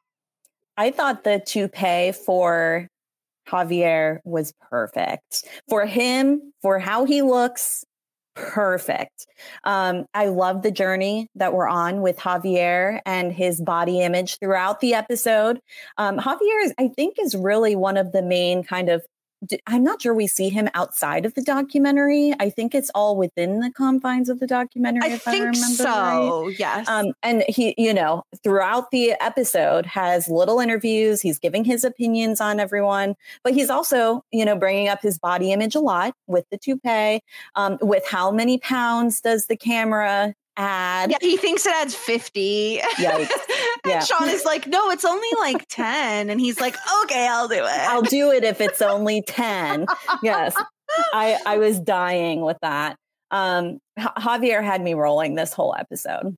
I thought the toupee for Javier was perfect for him, for how he looks. Perfect. Um, I love the journey that we're on with Javier and his body image throughout the episode. Um, Javier, is, I think, is really one of the main kind of, I'm not sure we see him outside of the documentary. I think it's all within the confines of the documentary. I if think I remember so. Right. Yes. Um, and he, you know, throughout the episode has little interviews. He's giving his opinions on everyone, but he's also, you know, bringing up his body image a lot with the toupee, um, with how many pounds does the camera add? Yeah, he thinks it adds fifty. Yikes. And Yeah. Sean is like, no, it's only like ten. And he's like, okay, I'll do it. I'll do it if it's only ten. Yes. I, I was dying with that. Um, J- Javier had me rolling this whole episode.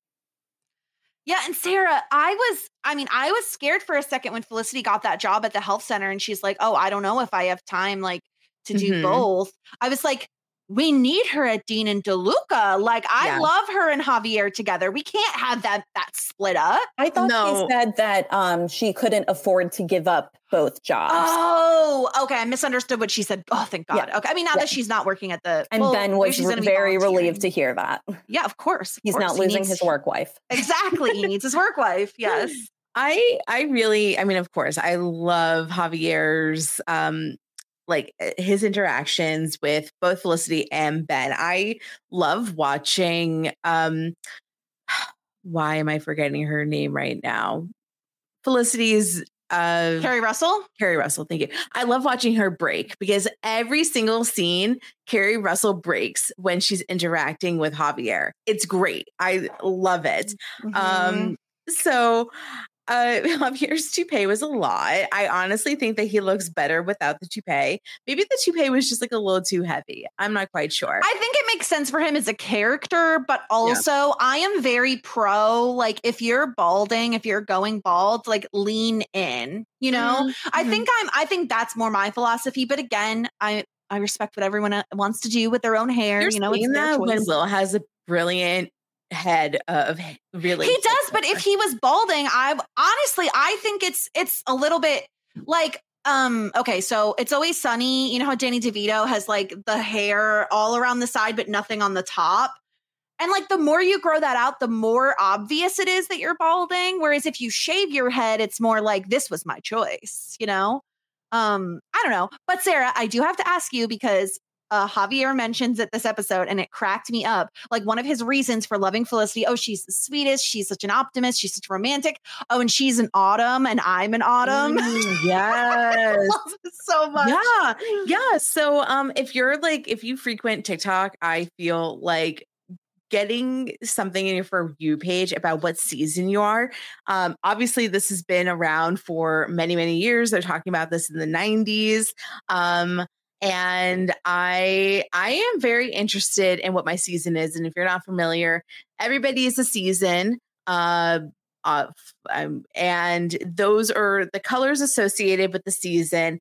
Yeah. And Sarah, I was, I mean, I was scared for a second when Felicity got that job at the health center and she's like, oh, I don't know if I have time like to do Mhm. both. I was like, we need her at Dean and DeLuca. Like, I Yeah. love her and Javier together. We can't have that that split up. I thought No. she said that um, she couldn't afford to give up both jobs. Oh, okay. I misunderstood what she said. Oh, thank God. Yeah. Okay. I mean, now Yeah. that she's not working at the and well, Ben maybe was she's gonna be very volunteering. relieved to hear that. Yeah, of course. of He's course. not He losing needs- his work wife. Exactly. He needs his work wife. Yes. I I really, I mean, of course, I love Javier's um like uh, his interactions with both Felicity and Ben. I love watching um why am I forgetting her name right now? Felicity's uh Carrie Russell. Carrie Russell, thank you. I love watching her break because every single scene Carrie Russell breaks when she's interacting with Javier. It's great. I love it. Mhm. Um, so uh, Javier's toupee was a lot. I honestly think that he looks better without the toupee. Maybe the toupee was just like a little too heavy. I'm not quite sure. I think it makes sense for him as a character, but also I am very pro, like if you're balding, if you're going bald, like lean in, you know, I Mhm. think I'm, I think that's more my philosophy. But again, I, I respect what everyone uh, wants to do with their own hair. You're you know, it's saying their that when choice. Will has a brilliant head of really He does, but if he was balding, I honestly, I think it's, it's a little bit like, um, okay, so It's Always Sunny. You know how Danny DeVito has like the hair all around the side, but nothing on the top. And like the more you grow that out, the more obvious it is that you're balding. Whereas if you shave your head, it's more like this was my choice, you know? Um, I don't know. But Sarah, I do have to ask you because uh, Javier mentions it this episode and it cracked me up. Like one of his reasons for loving Felicity, oh, she's the sweetest. She's such an optimist. She's such a romantic. Oh, and she's an Autumn and I'm an Autumn. Mm, yes. Love it so much. Yeah. Yeah. So um if you're like if you frequent TikTok, I feel like getting something in your For You page about what season you are. Um, obviously, this has been around for many, many years. They're talking about this in the nineties. Um, and I I am very interested in what my season is. And if you're not familiar, everybody is a season. Uh, uh, um, and those are the colors associated with the season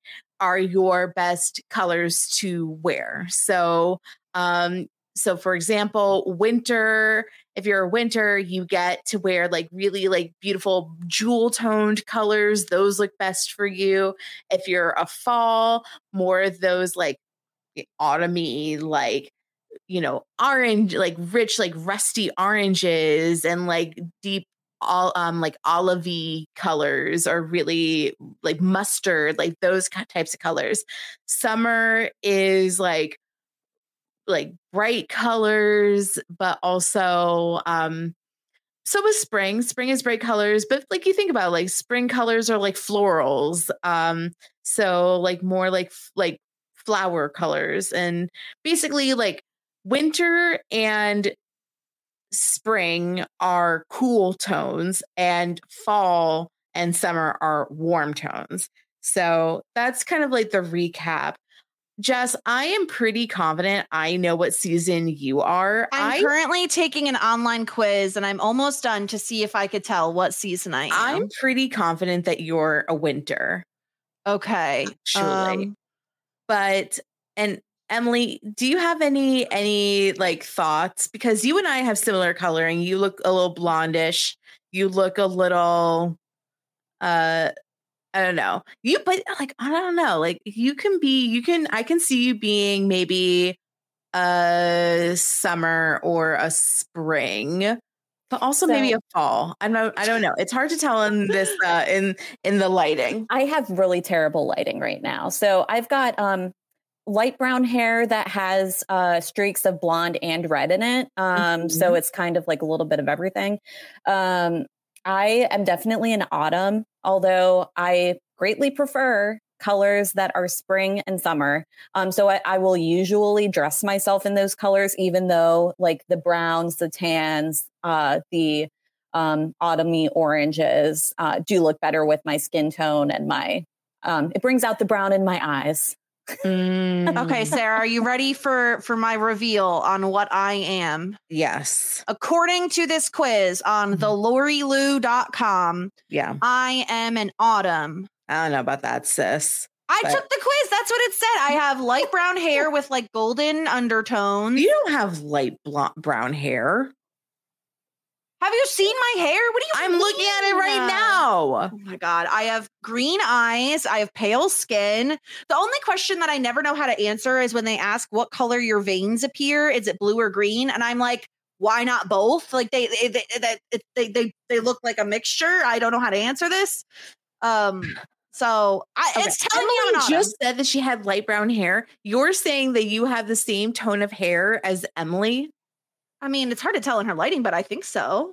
are your best colors to wear. So, um, so for example, winter, if you're a winter, you get to wear like really like beautiful jewel toned colors. Those look best for you. If you're a fall, more of those like autumny, like, you know, orange, like rich, like rusty oranges and like deep all um like olivey colors are really like mustard, like those types of colors. Summer is like like bright colors, but also um so is spring. Spring is bright colors, but like you think about it, like spring colors are like florals. Um so like more like like flower colors, and basically like winter and spring are cool tones and fall and summer are warm tones. So that's kind of like the recap. Jess, I am pretty confident I know what season you are. I'm I, currently taking an online quiz and I'm almost done to see if I could tell what season I am. I'm pretty confident that you're a winter. Okay. Actually. Um, but, and Emily, do you have any, any like thoughts? Because you and I have similar coloring. You look a little blondish. You look a little, uh, I don't know. You, but like, I don't know. Like you can be, you can, I can see you being maybe a summer or a spring, but also So- maybe a fall. I don't, I don't know. It's hard to tell in this, uh, in, in the lighting. I have really terrible lighting right now. So I've got um, light brown hair that has uh, streaks of blonde and red in it. Um, Mhm. So it's kind of like a little bit of everything. Um, I am definitely an autumn, although I greatly prefer colors that are spring and summer. Um, so I, I will usually dress myself in those colors, even though like the browns, the tans, uh, the um, autumny oranges uh, do look better with my skin tone and my, um, it brings out the brown in my eyes. Mm, okay, Sarah, are you ready for for my reveal on what I am? yes. According to this quiz on the lori lou dot com, Yeah. I am an autumn. I don't know about that, sis. I But- took the quiz. That's what it said. I have light brown hair with like golden undertones. You don't have light blonde brown hair. Have you seen my hair? What do you I'm looking at it right mean? now. Oh my God. I have green eyes. I have pale skin. The only question that I never know how to answer is when they ask what color your veins appear. Is it blue or green? And I'm like, why not both? Like they they they they, they, they, they look like a mixture. I don't know how to answer this. Um, so I, Okay. it's telling me I'm Emily an autumn. just said that she had light brown hair. You're saying that you have the same tone of hair as Emily? I mean, it's hard to tell in her lighting, but I think so.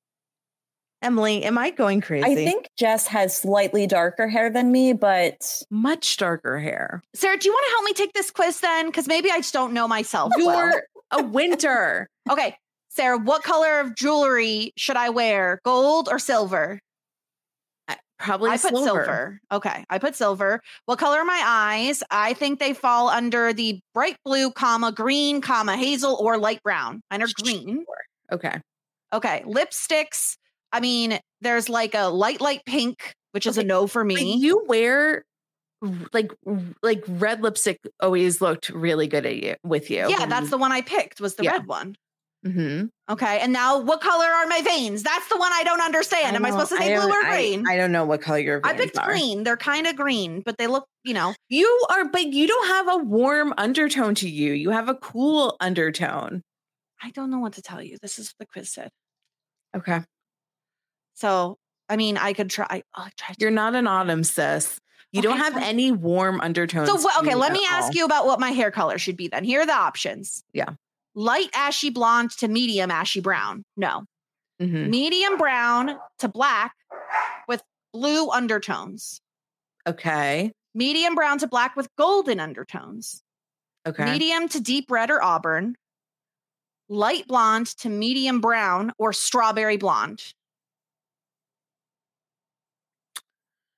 Emily, am I going crazy? I think Jess has slightly darker hair than me, but much darker hair. Sarah, do you want to help me take this quiz then? Because maybe I just don't know myself. You're well. a winter. Okay, Sarah, what color of jewelry should I wear? Gold or silver? Probably I put silver. silver. Okay, I put silver. What color are my eyes? I think they fall under the bright blue, comma, green, comma, hazel, or light brown. Mine are green. Okay. Okay, lipsticks. I mean, there's like a light, light pink, which is Okay, a no for me. Like you wear like like red lipstick always looked really good at you with you. Yeah, that's the one I picked was the Yeah. red one. Mm-hmm. Okay, and now what color are my veins? That's the one I don't understand. Am I supposed to say blue or green? I, I don't know what color your I veins picked are. green. They're kind of green, but they look, you know. You are, but you don't have a warm undertone to you. You have a cool undertone. I don't know what to tell you. This is what the quiz said. Okay. So, I mean, I could try. I'll try. To, You're not an autumn, sis. You don't Okay, have fine. any warm undertones. so, wh- to okay, you let at me all. ask you about what my hair color should be then. Here are the options. Yeah. Light ashy blonde to medium ashy brown. No. Mhm. Medium brown to black with blue undertones. Okay. Medium brown to black with golden undertones. Okay. Medium to deep red or auburn. Light blonde to medium brown or strawberry blonde.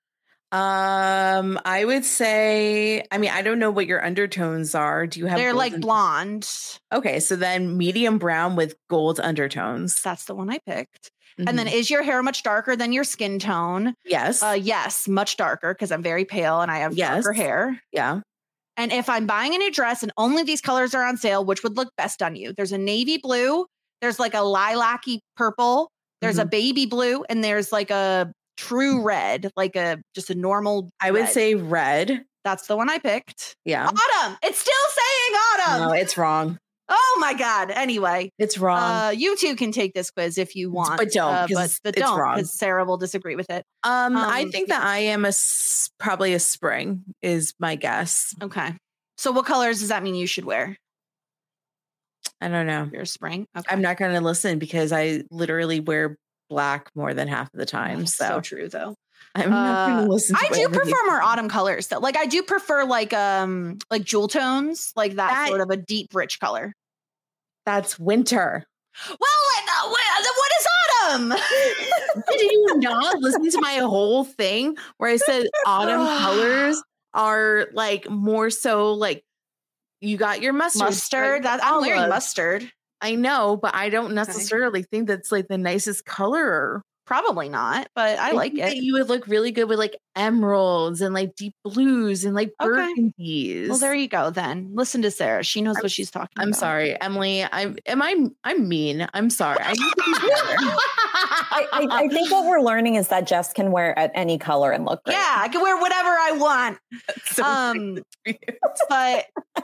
Um, I would say, I mean, I don't know what your undertones are. Do you have They're like golden- blonde. Okay, so then medium brown with gold undertones. That's the one I picked. Mhm. And then is your hair much darker than your skin tone? Yes. Uh, yes, much darker because I'm very pale and I have Yes. darker hair. Yeah. And if I'm buying a new dress and only these colors are on sale, which would look best on you? There's a navy blue, there's like a lilac-y purple, there's a Mhm. baby blue, and there's like a true red, like a just a normal. I would red. say red. That's the one I picked. Yeah. Autumn. It's still saying autumn. No, it's wrong. Oh my God. Anyway, It's wrong. uh, you two can take this quiz if you want, But don't, uh, 'cause but, it's- but it's don't wrong. because Sarah will disagree with it. um, I um, think that I am a s- probably a spring is my guess. Okay. So what colors does that mean you should wear? I don't know. You're a spring. Okay. I'm not going to listen because I literally wear black more than half of the time. That's So, so true though. I'm not going Uh, to listen. To I do whatever prefer you- more autumn colors though. Like I do prefer like um like jewel tones, like that, That- sort of a deep rich color. That's winter. Well, uh, what, what is autumn? Did you not listen to my whole thing where I said autumn colors are like more so like you got your mustard. Mustard. like That, I'm wearing olive. mustard. I know, but I don't necessarily think that's like the nicest color. Probably not, but I like think that it. you would look really good with like emeralds and like deep blues and like Okay. burgundies. Well, there you go. Then listen to Sarah. She knows I'm- what she's talking I'm about. sorry, Emily. I'm am I I'm mean. I'm sorry. I need to be better. I, I, I think what we're learning is that Jess can wear at any color and look great. Yeah, I can wear whatever I want. So Um, but but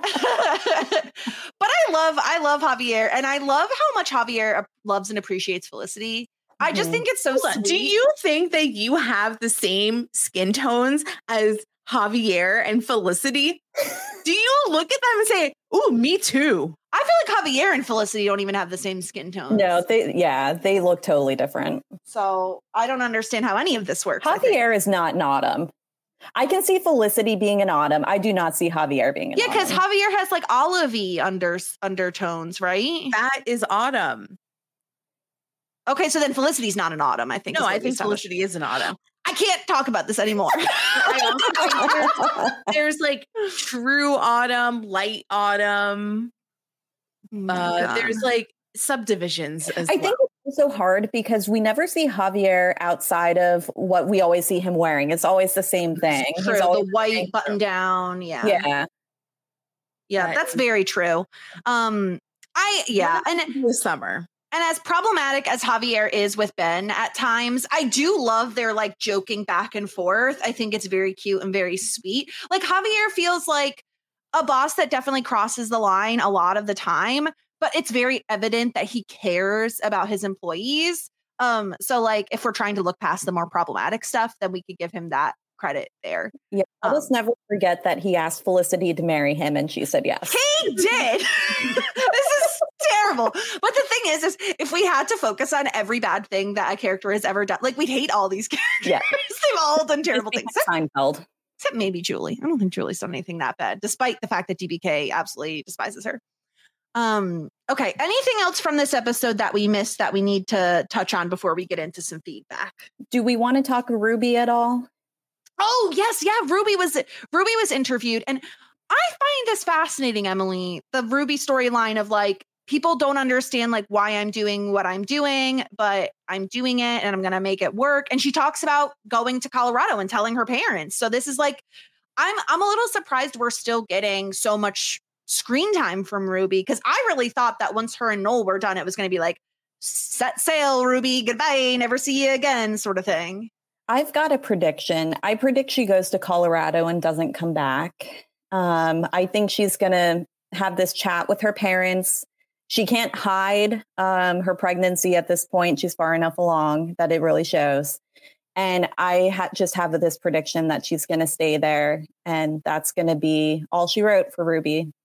I love I love Javier, and I love how much Javier loves and appreciates Felicity. I just Mhm. think it's so Hold on. sweet. Do you think that you have the same skin tones as Javier and Felicity? Do you look at them and say, "Ooh, me too"? I feel like Javier and Felicity don't even have the same skin tone. No, they yeah, they look totally different. So I don't understand how any of this works. I think. Javier is not an autumn. I can see Felicity being an autumn. I do not see Javier being an Yeah, because autumn. Javier has like olivey under undertones, right? That is autumn. Okay, so then Felicity's not an autumn. I think. No, is what I we think established. Felicity is an autumn. I can't talk about this anymore. I also think there's, there's like true autumn, light autumn. Uh, there's like subdivisions as I well. think it's also hard because we never see Javier outside of what we always see him wearing. It's always the same thing. He's True, the always white button down. Yeah. yeah. Yeah, Right. that's very true. Um, I yeah, and in the summer. and as problematic as Javier is with Ben at times, I do love their like joking back and forth. I think it's very cute and very sweet. Like Javier feels like a boss that definitely crosses the line a lot of the time, but it's very evident that he cares about his employees. Um, so like if we're trying to look past the more problematic stuff, then we could give him that credit there. Yeah. I'll Um, just never forget that he asked Felicity to marry him and she said yes. He did. This is terrible. But the thing is, is if we had to focus on every bad thing that a character has ever done, like we'd hate all these characters. Yeah. They've all done terrible things. Except, Seinfeld. except maybe Julie. I don't think Julie's done anything that bad, despite the fact that D B K absolutely despises her. Um, okay. Anything else from this episode that we missed that we need to touch on before we get into some feedback? Do we want to talk Ruby at all? Oh, yes. Yeah. Ruby was Ruby was interviewed. And I find this fascinating, Emily, the Ruby storyline of like, people don't understand like why I'm doing what I'm doing, but I'm doing it and I'm going to make it work. And she talks about going to Colorado and telling her parents. So this is like, I'm, I'm a little surprised we're still getting so much screen time from Ruby. Cause I really thought that once her and Noel were done, it was going to be like, set sail, Ruby, goodbye, never see you again sort of thing. I've got a prediction. I predict she goes to Colorado and doesn't come back. Um, I think she's going to have this chat with her parents. She can't hide um, her pregnancy at this point. She's far enough along that it really shows. And I ha- just have this prediction that she's going to stay there. And that's going to be all she wrote for Ruby.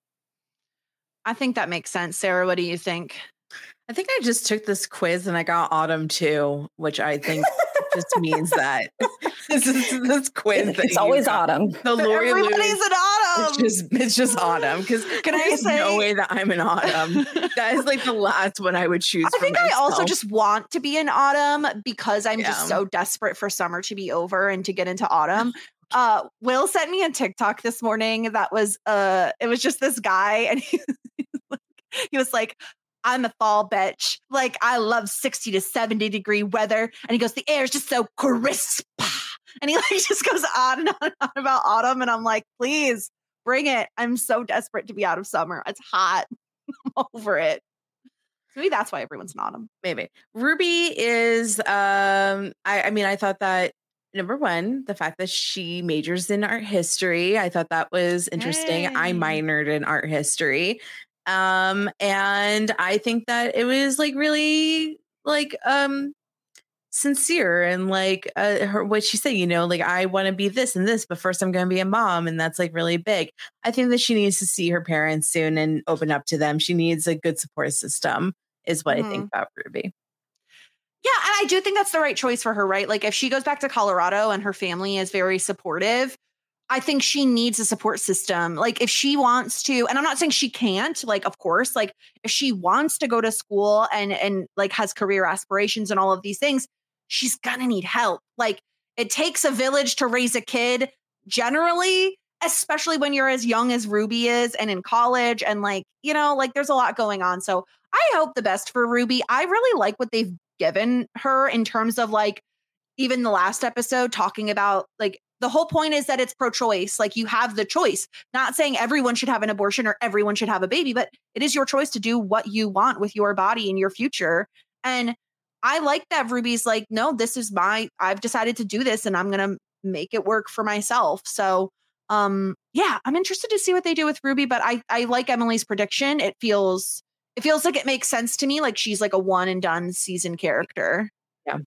I think that makes sense. Sarah, what do you think? I think I just took this quiz and I got autumn too, which I think just means that this is this quiz. It's, it's always got. autumn. The Lori Everybody's Louise, an autumn. It's just it's just autumn because Can I there's say- no way that I'm an autumn. That is like the last one I would choose. I for think I also myself. just want to be in autumn because I'm just Yeah. so desperate for summer to be over and to get into autumn. Uh, Will sent me a TikTok this morning that was uh, it was just this guy, and he, he was like, "I'm a fall bitch. Like I love sixty to seventy degree weather," and he goes, "The air is just so crisp," and he like just goes on and on and on about autumn, and I'm like, "Please bring it. I'm so desperate to be out of summer. It's hot. I'm over it." So maybe that's why everyone's in autumn. Maybe Ruby is. Um, I, I mean, I thought that number one, the fact that she majors in art history, I thought that was interesting. I Hey. minored in art history, um, and I think that it was like really like um sincere and like uh, her what she said. You know, like I want to be this and this, but first I'm going to be a mom, and that's like really big. I think that she needs to see her parents soon and open up to them. She needs a good support system, is what I think about Ruby. Yeah, and I do think that's the right choice for her, right? Like if she goes back to Colorado and her family is very supportive, I think she needs a support system. Like if she wants to, and I'm not saying she can't, like of course, like if she wants to go to school and and like has career aspirations and all of these things, she's gonna need help. Like it takes a village to raise a kid generally, especially when you're as young as Ruby is and in college and like, you know, like there's a lot going on. So I hope the best for Ruby. I really like what they've given her in terms of like even the last episode talking about like the whole point is that it's pro-choice. Like you have the choice, not saying everyone should have an abortion or everyone should have a baby, but it is your choice to do what you want with your body and your future. And I like that Ruby's like, no, this is my, I've decided to do this and I'm going to make it work for myself. So um, yeah, I'm interested to see what they do with Ruby, but I, I like Emily's prediction. It feels, it feels like it makes sense to me. Like she's like a one and done season character. Yeah.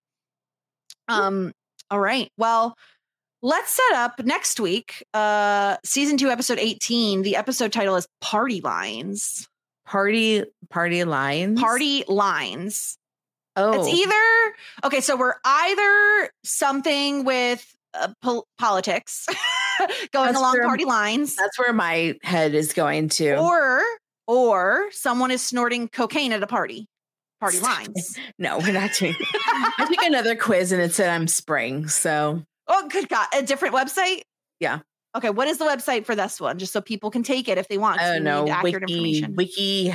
Um, all right. Well, let's set up next week. Uh, season two, episode eighteen. The episode title is Party Lines. Party Party Lines. Party Lines. Oh, It's either, okay, so we're either something with uh, pol- politics going That's along where- party lines, that's where my head is going to. or or someone is snorting cocaine at a party. Party lines. No, we're not doing. I took another quiz and it said I'm spring. So Oh, good God. A different website? Yeah. Okay, what is the website for this one? Just so people can take it if they want. 'cause I we don't know. need accurate Wiki information. wiki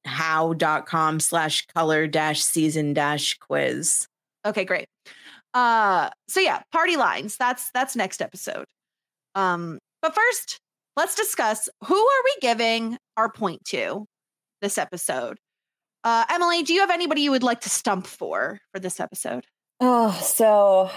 how.com slash color dash season dash quiz. Okay, great. Uh, so yeah, party lines. That's that's next episode. Um, but first, let's discuss who are we giving our point to this episode. Uh, Emily, do you have anybody you would like to stump for for this episode? Oh, so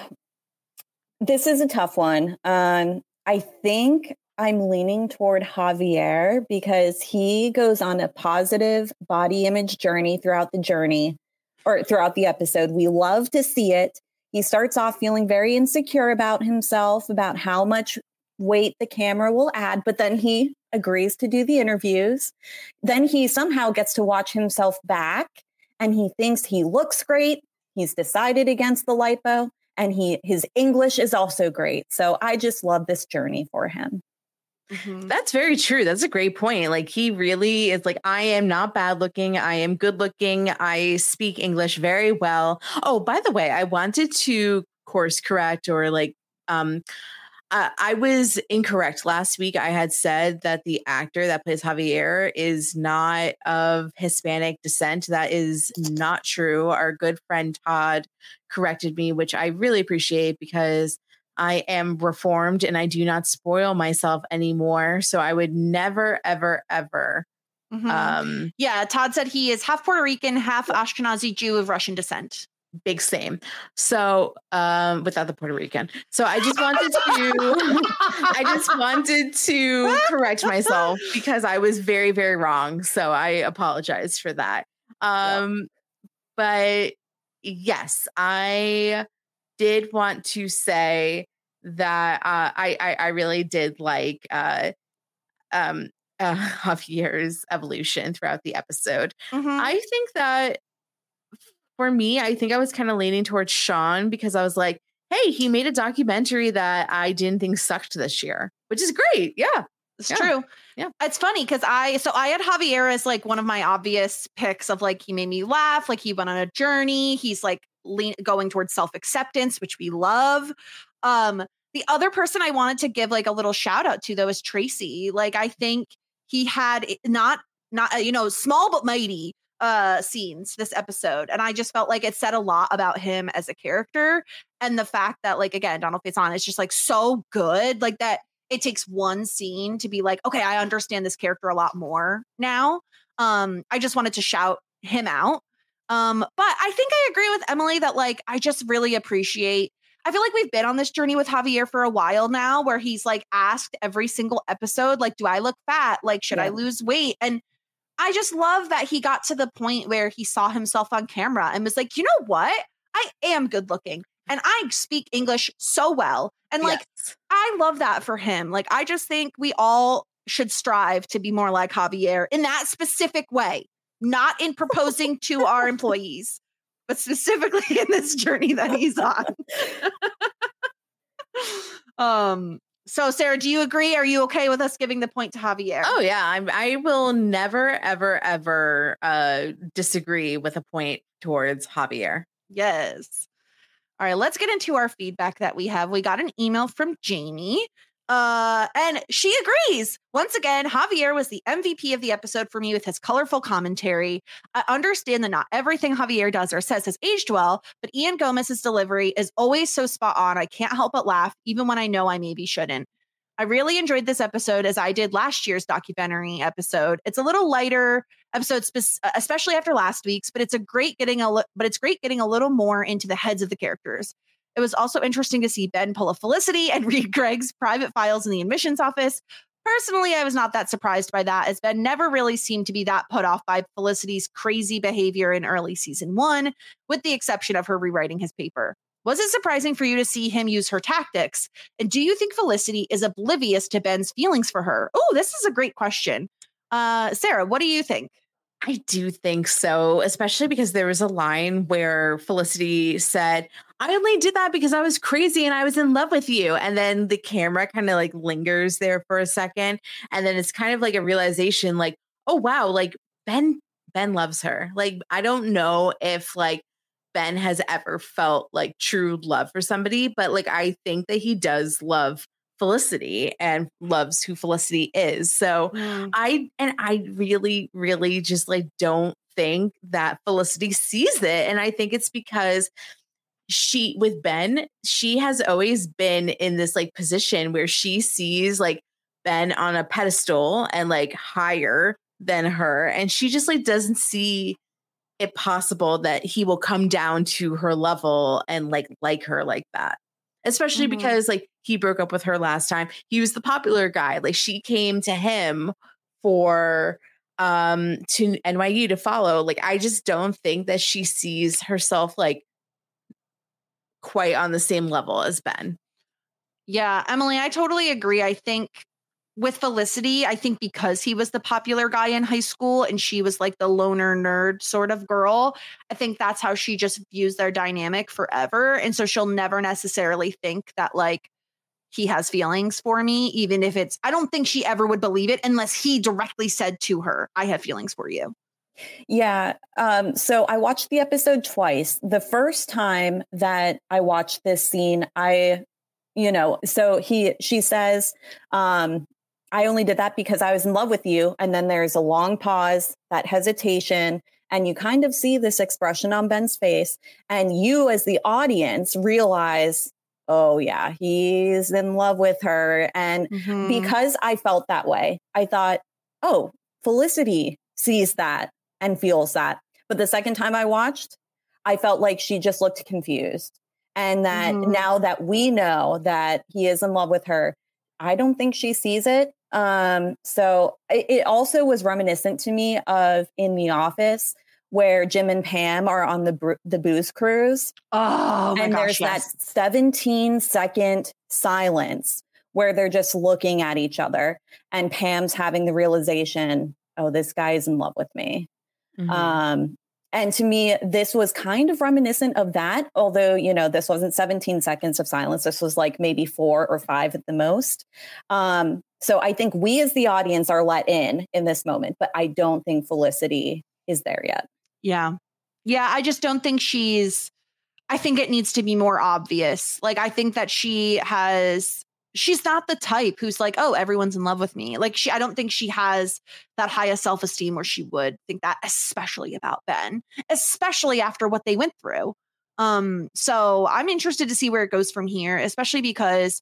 this is a tough one. Um, I think I'm leaning toward Javier because he goes on a positive body image journey throughout the journey or throughout the episode. We love to see it. He starts off feeling very insecure about himself, about how much weight the camera will add, but then he agrees to do the interviews. Then he somehow gets to watch himself back and he thinks he looks great. He's decided against the lipo and he his English is also great. So I just love this journey for him. Mm-hmm. That's very true. That's a great point. Like he really is like, I am not bad looking. I am good looking. I speak English very well. Oh, by the way, I wanted to course correct or like, um, uh, I was incorrect last week. I had said that the actor that plays Javier is not of Hispanic descent. That is not true. Our good friend Todd corrected me, which I really appreciate because I am reformed and I do not spoil myself anymore. So I would never, ever, ever. Mhm. Um, Yeah, Todd said he is half Puerto Rican, half Ashkenazi Jew of Russian descent. big same. So um, without the Puerto Rican. So I just wanted to, I just wanted to correct myself because I was very, very wrong. So I apologize for that. Um, but yes, I did want to say that uh, I, I I really did like uh, um, uh, Javier's evolution throughout the episode. Mhm. I think that for me, I think I was kind of leaning towards Sean because I was like, hey, he made a documentary that I didn't think sucked this year, which is great. Yeah. It's yeah. true. Yeah. It's funny because I, so I had Javier as like one of my obvious picks of like, he made me laugh. Like he went on a journey. He's like lean, going towards self-acceptance, which we love. Um, the other person I wanted to give like a little shout out to though is Tracy. Like, I think he had not, not, you know, small but mighty uh, scenes this episode. And I just felt like it said a lot about him as a character. And the fact that like, again, Donald Faison is just like so good, like that it takes one scene to be like, okay, I understand this character a lot more now. Um, I just wanted to shout him out. Um, but I think I agree with Emily that like, I just really appreciate, I feel like we've been on this journey with Javier for a while now where he's like asked every single episode, like, do I look fat? Like, should yeah. I lose weight? And I just love that he got to the point where he saw himself on camera and was like, you know what? I am good looking and I speak English so well. And like, yes. I love that for him. Like, I just think we all should strive to be more like Javier in that specific way, not in proposing to our employees, but specifically in this journey that he's on. um, so Sarah, do you agree? Are you okay with us giving the point to Javier? Oh yeah. I'm, I will never, ever, ever uh, disagree with a point towards Javier. Yes. All right, let's get into our feedback that we have. We got an email from Jamie, uh, and she agrees. Once again, Javier was the M V P of the episode for me with his colorful commentary. I understand that not everything Javier does or says has aged well, but Ian Gomez's delivery is always so spot on. I can't help but laugh, even when I know I maybe shouldn't. I really enjoyed this episode as I did last year's documentary episode. It's a little lighter episode, spe- especially after last week's, but it's a great getting a li- but it's great getting a little more into the heads of the characters. It was also interesting to see Ben pull a Felicity and read Greg's private files in the admissions office. Personally, I was not that surprised by that, as Ben never really seemed to be that put off by Felicity's crazy behavior in early season one, with the exception of her rewriting his paper. Was it surprising for you to see him use her tactics? And do you think Felicity is oblivious to Ben's feelings for her? Oh, this is a great question. Uh, Sarah, what do you think? I do think so, especially because there was a line where Felicity said, I only did that because I was crazy and I was in love with you. And then the camera kind of like lingers there for a second. And then it's kind of like a realization like, oh, wow, like Ben, Ben loves her. Like, I don't know if like Ben has ever felt like true love for somebody, but like, I think that he does love Felicity and loves who Felicity is. So mm. I, and I really, really just like don't think that Felicity sees it. And I think it's because she, with Ben, she has always been in this like position where she sees like Ben on a pedestal and like higher than her. And she just like doesn't see it possible that he will come down to her level and like, like her like that. Especially mm-hmm. because like he broke up with her last time. He was the popular guy. Like she came to him for um to N Y U to follow. Like I just don't think that she sees herself like quite on the same level as Ben. Yeah, Emily, I totally agree. I think with Felicity, I think because he was the popular guy in high school and she was like the loner nerd sort of girl, I think that's how she just views their dynamic forever. And so she'll never necessarily think that like he has feelings for me, even if it's, I don't think she ever would believe it unless he directly said to her, I have feelings for you. Yeah. Um, so I watched the episode twice. The first time that I watched this scene, I, you know, so he, she says, um, I only did that because I was in love with you. And then there's a long pause, that hesitation, and you kind of see this expression on Ben's face. And you as the audience realize, oh yeah, he's in love with her. And mm-hmm. because I felt that way, I thought, oh, Felicity sees that and feels that. But the second time I watched, I felt like she just looked confused. And that mm-hmm. now that we know that he is in love with her, I don't think she sees it. Um, so it, it also was reminiscent to me of In the Office, where Jim and Pam are on the br- the booze cruise. Oh, my and gosh, there's yes. that seventeen second silence where they're just looking at each other, and Pam's having the realization, oh, this guy is in love with me. Mm-hmm. Um, And to me, this was kind of reminiscent of that, although, you know, this wasn't seventeen seconds of silence. This was like maybe four or five at the most. Um, so I think we as the audience are let in in this moment, but I don't think Felicity is there yet. Yeah. Yeah. I just don't think she's, I think it needs to be more obvious. Like, I think that she has, she's not the type who's like, oh, everyone's in love with me. Like she, I don't think she has that high of self-esteem where she would think that, especially about Ben, especially after what they went through. Um, so I'm interested to see where it goes from here, especially because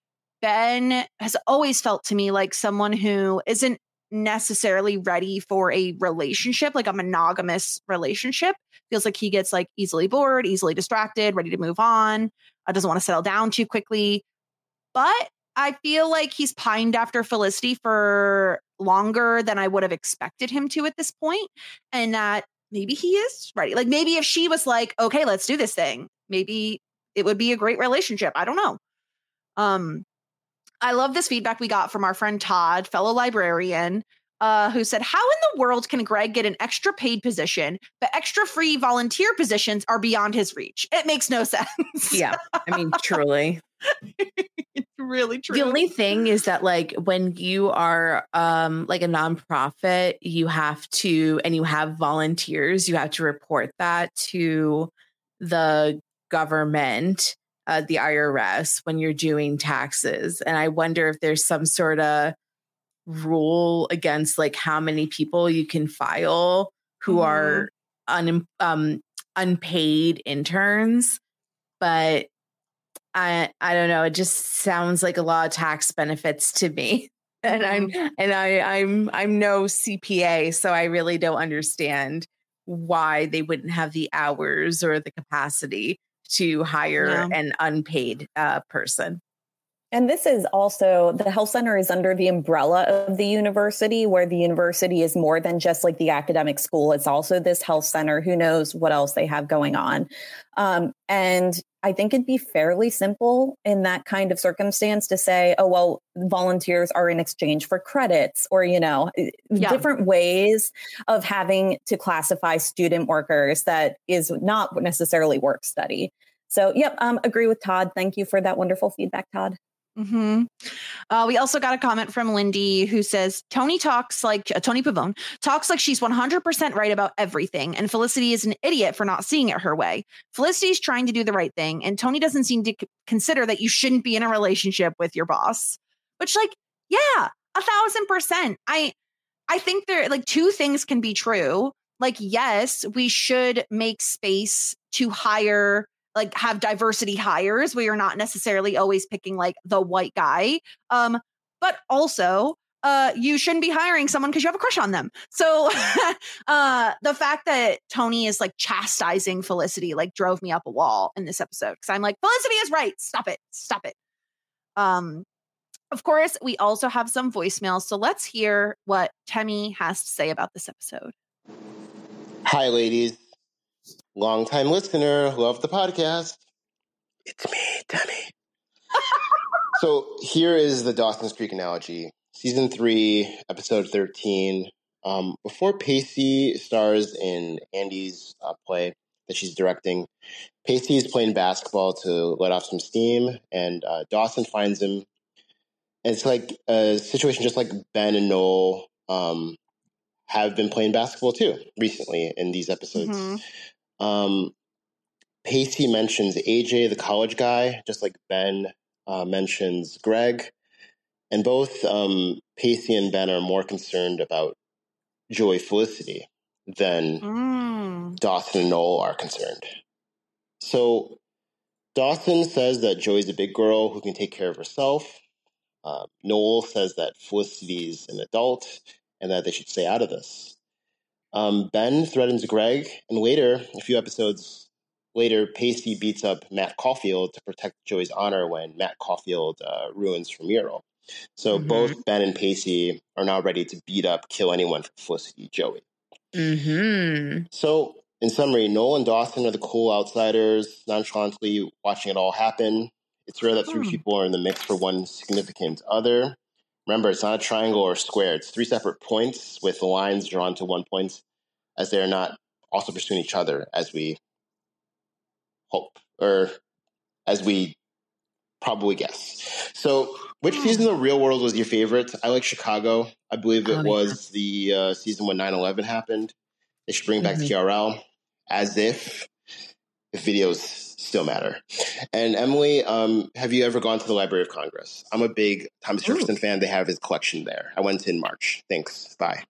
Ben has always felt to me like someone who isn't necessarily ready for a relationship, like a monogamous relationship. Feels like he gets like easily bored, easily distracted, ready to move on. Uh, doesn't want to settle down too quickly. But I feel like he's pined after Felicity for longer than I would have expected him to at this point. And that maybe he is ready. Like maybe if she was like, okay, let's do this thing, maybe it would be a great relationship. I don't know. Um, I love this feedback we got from our friend Todd, fellow librarian, uh, who said, how in the world can Greg get an extra paid position, but extra free volunteer positions are beyond his reach? It makes no sense. Yeah. I mean, truly. It's really true. The only thing is that like when you are um like a nonprofit, you have to, and you have volunteers, you have to report that to the government, uh, the I R S, when you're doing taxes. And I wonder if there's some sort of rule against like how many people you can file who mm-hmm. are un, um, unpaid interns. But I I don't know. It just sounds like a lot of tax benefits to me, and I'm and I I'm I'm no C P A, so I really don't understand why they wouldn't have the hours or the capacity to hire yeah. an unpaid uh, person. And this is also, the health center is under the umbrella of the university, where the university is more than just like the academic school. It's also this health center. Who knows what else they have going on. Um, and I think it'd be fairly simple in that kind of circumstance to say, oh, well, volunteers are in exchange for credits, or, you know, yeah. different ways of having to classify student workers that is not necessarily work study. So, yep, um, agree with Todd. Thank you for that wonderful feedback, Todd. Mm-hmm. Uh, we also got a comment from Lindy who says, Tony talks like, uh, Tony Pavone talks like she's one hundred percent right about everything. And Felicity is an idiot for not seeing it her way. Felicity's trying to do the right thing. And Tony doesn't seem to c- consider that you shouldn't be in a relationship with your boss, which like, yeah, a thousand percent. I, I think there like two things can be true. Like, yes, we should make space to hire like have diversity hires where you're not necessarily always picking like the white guy. Um, but also uh, you shouldn't be hiring someone because you have a crush on them. So uh, the fact that Tony is like chastising Felicity, like drove me up a wall in this episode. Cause I'm like, Felicity is right. Stop it. Stop it. Um, of course, we also have some voicemails. So let's hear what Temmie has to say about this episode. Hi, ladies. Long-time listener, love the podcast. It's me, Temmie. So here is the Dawson's Creek analogy. Season three, episode thirteen. Um, before Pacey stars in Andy's uh, play that she's directing, Pacey is playing basketball to let off some steam, and uh, Dawson finds him. And it's like a situation just like Ben and Noel um, have been playing basketball too recently in these episodes. Mm-hmm. Um, Pacey mentions A J, the college guy, just like Ben uh, mentions Greg. And both um, Pacey and Ben are more concerned about Joey Felicity than mm. Dawson and Noel are concerned. So Dawson says that Joey's a big girl who can take care of herself. Uh, Noel says that Felicity's an adult and that they should stay out of this. Um, Ben threatens Greg, and later, a few episodes later, Pacey beats up Matt Caulfield to protect Joey's honor when Matt Caulfield uh, ruins her mural. So mm-hmm. both Ben and Pacey are now ready to beat up, kill anyone for Felicity Joey. Mm-hmm. So, in summary, Noel and Dawson are the cool outsiders, nonchalantly watching it all happen. It's rare that three people are in the mix for one significant other. Remember, it's not a triangle or a square. It's three separate points with lines drawn to one point, as they are not also pursuing each other, as we hope, or as we probably guess. So, which season of The Real World was your favorite? I like Chicago. I believe it Oh, was the uh, season when nine eleven happened. They should bring back Mhm. T R L, as if if videos still matter. And Emily, um, have you ever gone to the Library of Congress? I'm a big Thomas Jefferson fan. They have his collection there. I went in March. Thanks. Bye.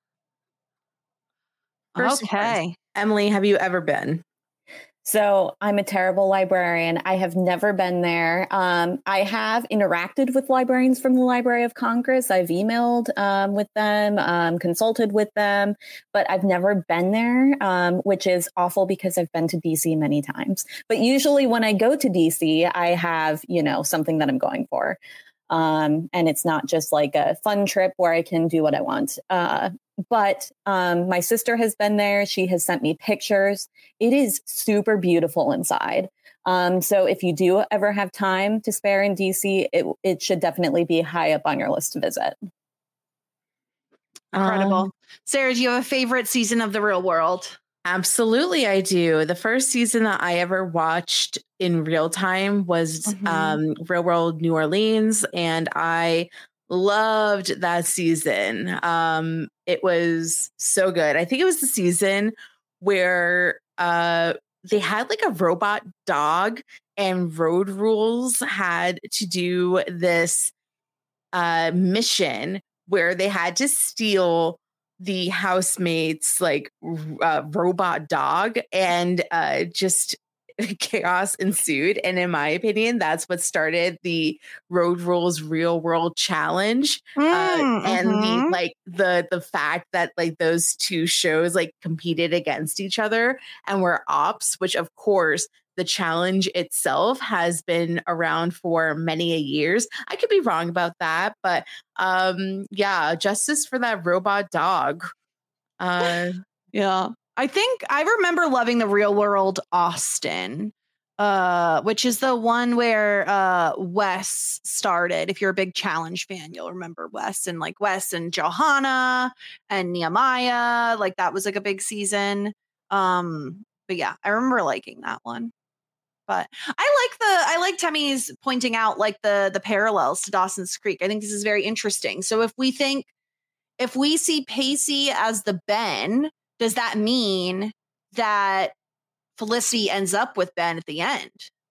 First and foremost, Okay. Emily, have you ever been? So I'm a terrible librarian. I have never been there. Um, I have interacted with librarians from the Library of Congress. I've emailed um, with them, um, consulted with them, but I've never been there, um, which is awful because I've been to D C many times. But usually when I go to D C, I have, you know, something that I'm going for. Um, and it's not just like a fun trip where I can do what I want. Uh, but um, my sister has been there. She has sent me pictures. It is super beautiful inside. Um, so if you do ever have time to spare in D C, it, it should definitely be high up on your list to visit. Incredible. Um, Sarah, do you have a favorite season of The Real World? Absolutely, I do. The first season that I ever watched in real time was Mhm. um, Real World New Orleans, and I loved that season. Um, it was so good. I think it was the season where uh, they had like a robot dog, and Road Rules had to do this uh, mission where they had to steal the housemate's like uh, robot dog, and uh, just chaos ensued. And in my opinion, that's what started the Road Rules Real World Challenge. Uh, Mm, and the mhm. like the the fact that like those two shows like competed against each other and were ops, which of course the challenge itself has been around for many a years. I could be wrong about that, but um, yeah, justice for that robot dog. Uh, Yeah. I think I remember loving The Real World Austin, uh, which is the one where uh, Wes started. If you're a big challenge fan, you'll remember Wes, and like Wes and Johanna and Nehemiah. Like that was like a big season. Um, but yeah, I remember liking that one. But I like the I like Temmie's pointing out like the the parallels to Dawson's Creek. I think this is very interesting. So if we think if we see Pacey as the Ben, does that mean that Felicity ends up with Ben at the end?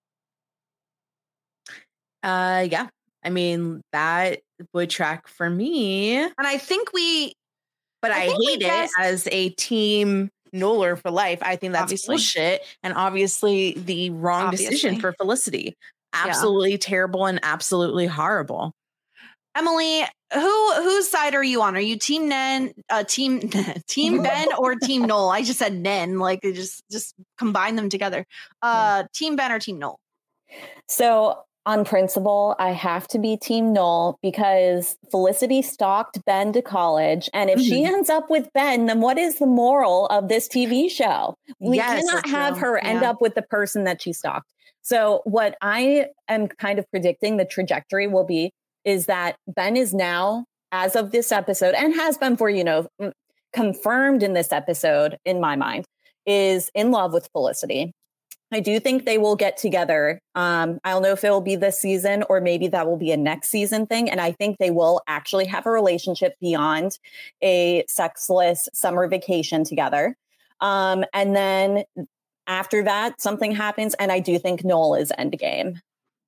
uh, yeah, I mean that would track for me, And I think we but I I, think we hate it guessed- as a team Noller for life. I think that's Obviously. bullshit, and obviously the wrong decision Obviously. for Felicity. Absolutely terrible and absolutely horrible. Emily, who whose side are you on? Are you team Nen, uh, team team Ben or team Noel? I just said Nen, like just just combine them together. Uh, team Ben or team Noel? So on principle, I have to be Team Noel because Felicity stalked Ben to college. And if she ends up with Ben, then what is the moral of this T V show? We Yes, cannot that's have true. her end Yeah. up with the person that she stalked. So what I am kind of predicting the trajectory will be is that Ben is now, as of this episode, and has been for, you know, m- confirmed in this episode, in my mind, is in love with Felicity. I do think they will get together. Um, I don't know if it will be this season or maybe that will be a next season thing. And I think they will actually have a relationship beyond a sexless summer vacation together. Um, and then after that, something happens. And I do think Noel is endgame.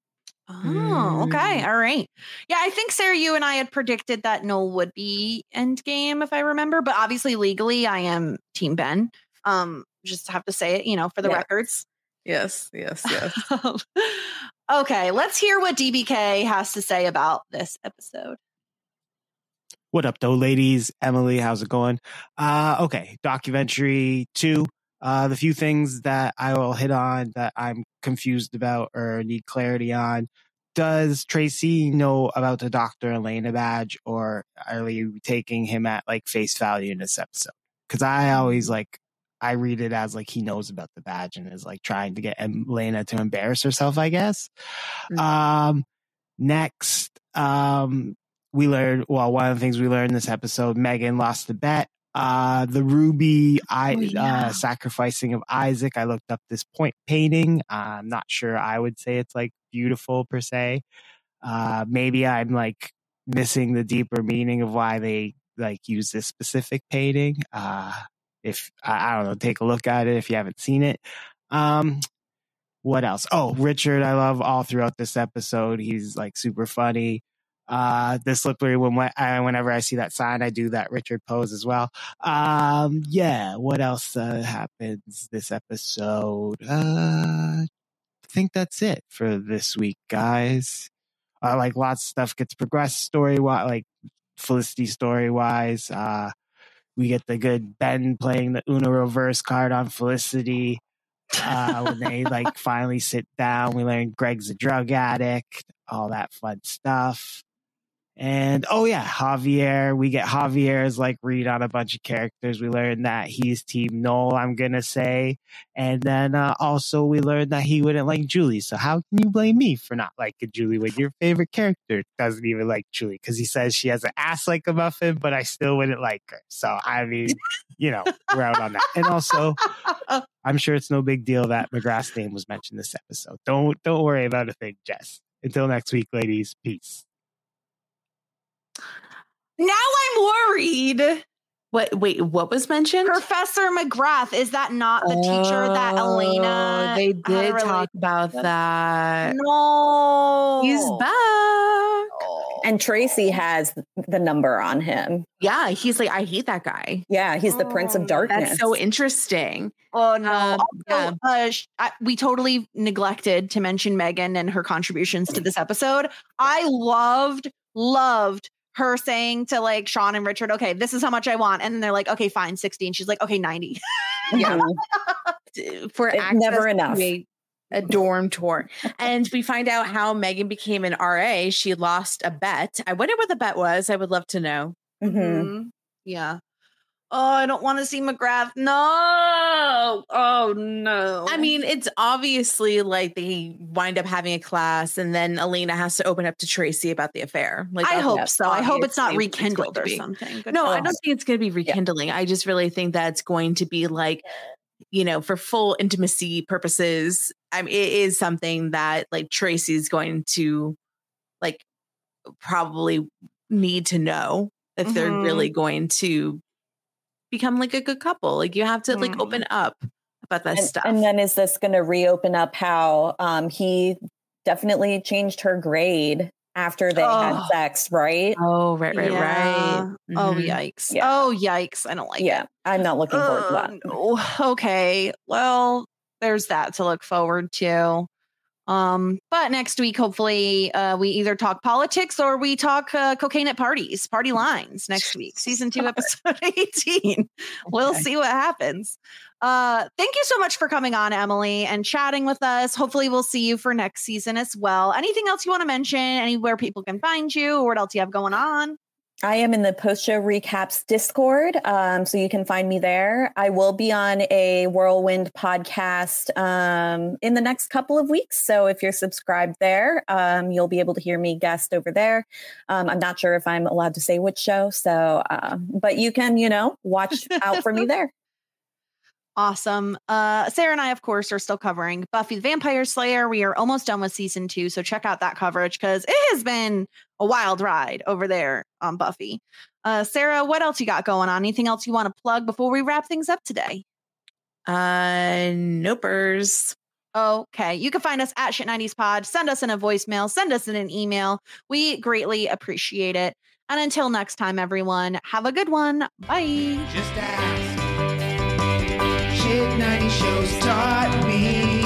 Oh, okay. Mm. All right. Yeah, I think Sarah, you and I had predicted that Noel would be endgame, if I remember. But obviously, legally, I am Team Ben. Um, just have to say it, you know, for the Yeah. records. Yes, yes, yes. Okay, let's hear what D B K has to say about this episode. What up, though, ladies? Emily, how's it going? Uh, okay, documentary two. Uh, the few things that I will hit on that I'm confused about or need clarity on. Does Tracy know about the Doctor Elena badge, or are you taking him at like face value in this episode? Because I always like, I read it as like he knows about the badge and is like trying to get Elena to embarrass herself, I guess. Mm. Um, next, um, we learned, well, one of the things we learned in this episode, Megan lost the bet. Uh, the ruby I, Oh, yeah. uh, sacrificing of Isaac. I looked up this point painting. Uh, I'm not sure I would say it's like beautiful per se. Uh, maybe I'm like missing the deeper meaning of why they like use this specific painting. Uh, if I, I don't know, take a look at it if you haven't seen it. Um, what else? Oh, Richard, I love all throughout this episode. He's like super funny. Uh, the slippery when uh, whenever I see that sign, I do that Richard pose as well. Um, yeah. What else uh, happens this episode? Uh, I think that's it for this week, guys. Uh, like lots of stuff gets progressed story wise, like Felicity story wise. Uh, we get the good Ben playing the Uno reverse card on Felicity. Uh, when they like finally sit down, we learn Greg's a drug addict, all that fun stuff. And oh yeah, Javier. We get Javier's like read on a bunch of characters. We learned that he's Team Noel, I'm gonna say, and then uh, also we learned that he wouldn't like Julie. So how can you blame me for not liking Julie when your favorite character doesn't even like Julie? Because he says she has an ass like a muffin, but I still wouldn't like her. So I mean, you know, we're out on that. And also, I'm sure it's no big deal that McGrath's name was mentioned this episode. Don't don't worry about a thing, Jess. Until next week, ladies. Peace. Now I'm worried. What? Wait, what was mentioned? Professor McGrath, is that not the teacher that Elena? Oh, They had a did really- talk about that. No, He's back. And Tracy has the number on him. Yeah, he's like, I hate that guy. Yeah, he's the Prince Oh, of Darkness. That's so interesting. Oh no! Um, Also, uh, sh- I, we totally neglected to mention Megan and her contributions to this episode. I loved, loved her saying to like Sean and Richard, "Okay, this is how much I want," and then they're like, "Okay, fine, sixty," and she's like, "Okay, ninety." Yeah. For It's access never to enough. a, a dorm tour. And we find out how Megan became an R A. She lost a bet. I wonder what the bet was. I would love to know. Mhm. Mhm. Yeah. Oh, I don't want to see McGrath. No. Oh no. I mean, it's obviously like they wind up having a class and then Elena has to open up to Tracy about the affair. Like, I that's hope so. I hope it's not obviously what it's going rekindled to or be. something. Good No, for I us. don't think it's going to be rekindling. I just really think that's going to be like, you know, for full intimacy purposes. I mean, it is something that like Tracy's going to like probably need to know if they're Mhm. really going to become like a good couple. Like you have to like Mhm. open up about that And, stuff. and then is this going to reopen up how um, he definitely changed her grade after they had Oh. sex, right? oh, right, right, Yeah. right. Oh Mhm. yikes. Yeah. Oh yikes. I don't like yeah, it. I'm not looking forward to that. Uh, no. Okay. Well, there's that to look forward to. Um, but next week, hopefully, uh, we either talk politics or we talk uh, cocaine at parties, party lines next week, season two, episode eighteen. We'll Okay. see what happens. Uh, thank you so much for coming on, Emily, and chatting with us. Hopefully, we'll see you for next season as well. Anything else you want to mention? Anywhere people can find you, or what else you have going on? I am in the post show recaps Discord, um, so you can find me there. I will be on a Whirlwind podcast um, in the next couple of weeks. So if you're subscribed there, um, you'll be able to hear me guest over there. Um, I'm not sure if I'm allowed to say which show, so uh, but you can, you know, watch out for me there. Awesome. Uh, Sarah and I, of course, are still covering Buffy the Vampire Slayer. We are almost done with season two, so check out that coverage because it has been a wild ride over there on Buffy. Uh, Sarah, what else you got going on? Anything else you want to plug before we wrap things up today? Uh, nopers. Okay. You can find us at Shit nineties Pod. Send us in a voicemail. Send us in an email. We greatly appreciate it. And until next time, everyone, have a good one. Bye. Just ask. Shit ninety shows taught me.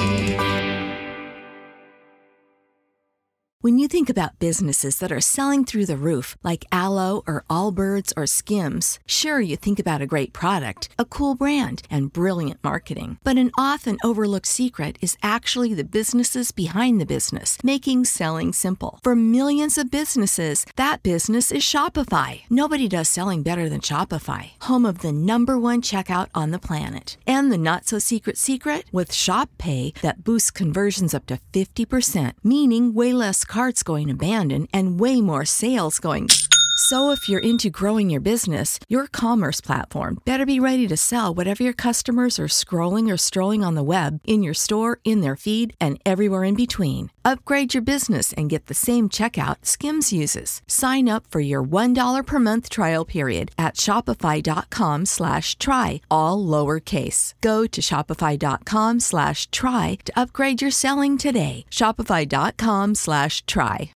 When you think about businesses that are selling through the roof, like Aloe or Allbirds or Skims, sure, you think about a great product, a cool brand, and brilliant marketing. But an often overlooked secret is actually the businesses behind the business, making selling simple. For millions of businesses, that business is Shopify. Nobody does selling better than Shopify, home of the number one checkout on the planet. And the not-so-secret secret? With Shop Pay that boosts conversions up to fifty percent, meaning way less carts going abandoned and way more sales going So if you're into growing your business, your commerce platform better be ready to sell whatever your customers are scrolling or strolling on the web, in your store, in their feed, and everywhere in between. Upgrade your business and get the same checkout Skims uses. Sign up for your one dollar per month trial period at shopify.com slash try, all lowercase. Go to shopify.com slash try to upgrade your selling today. Shopify.com slash try.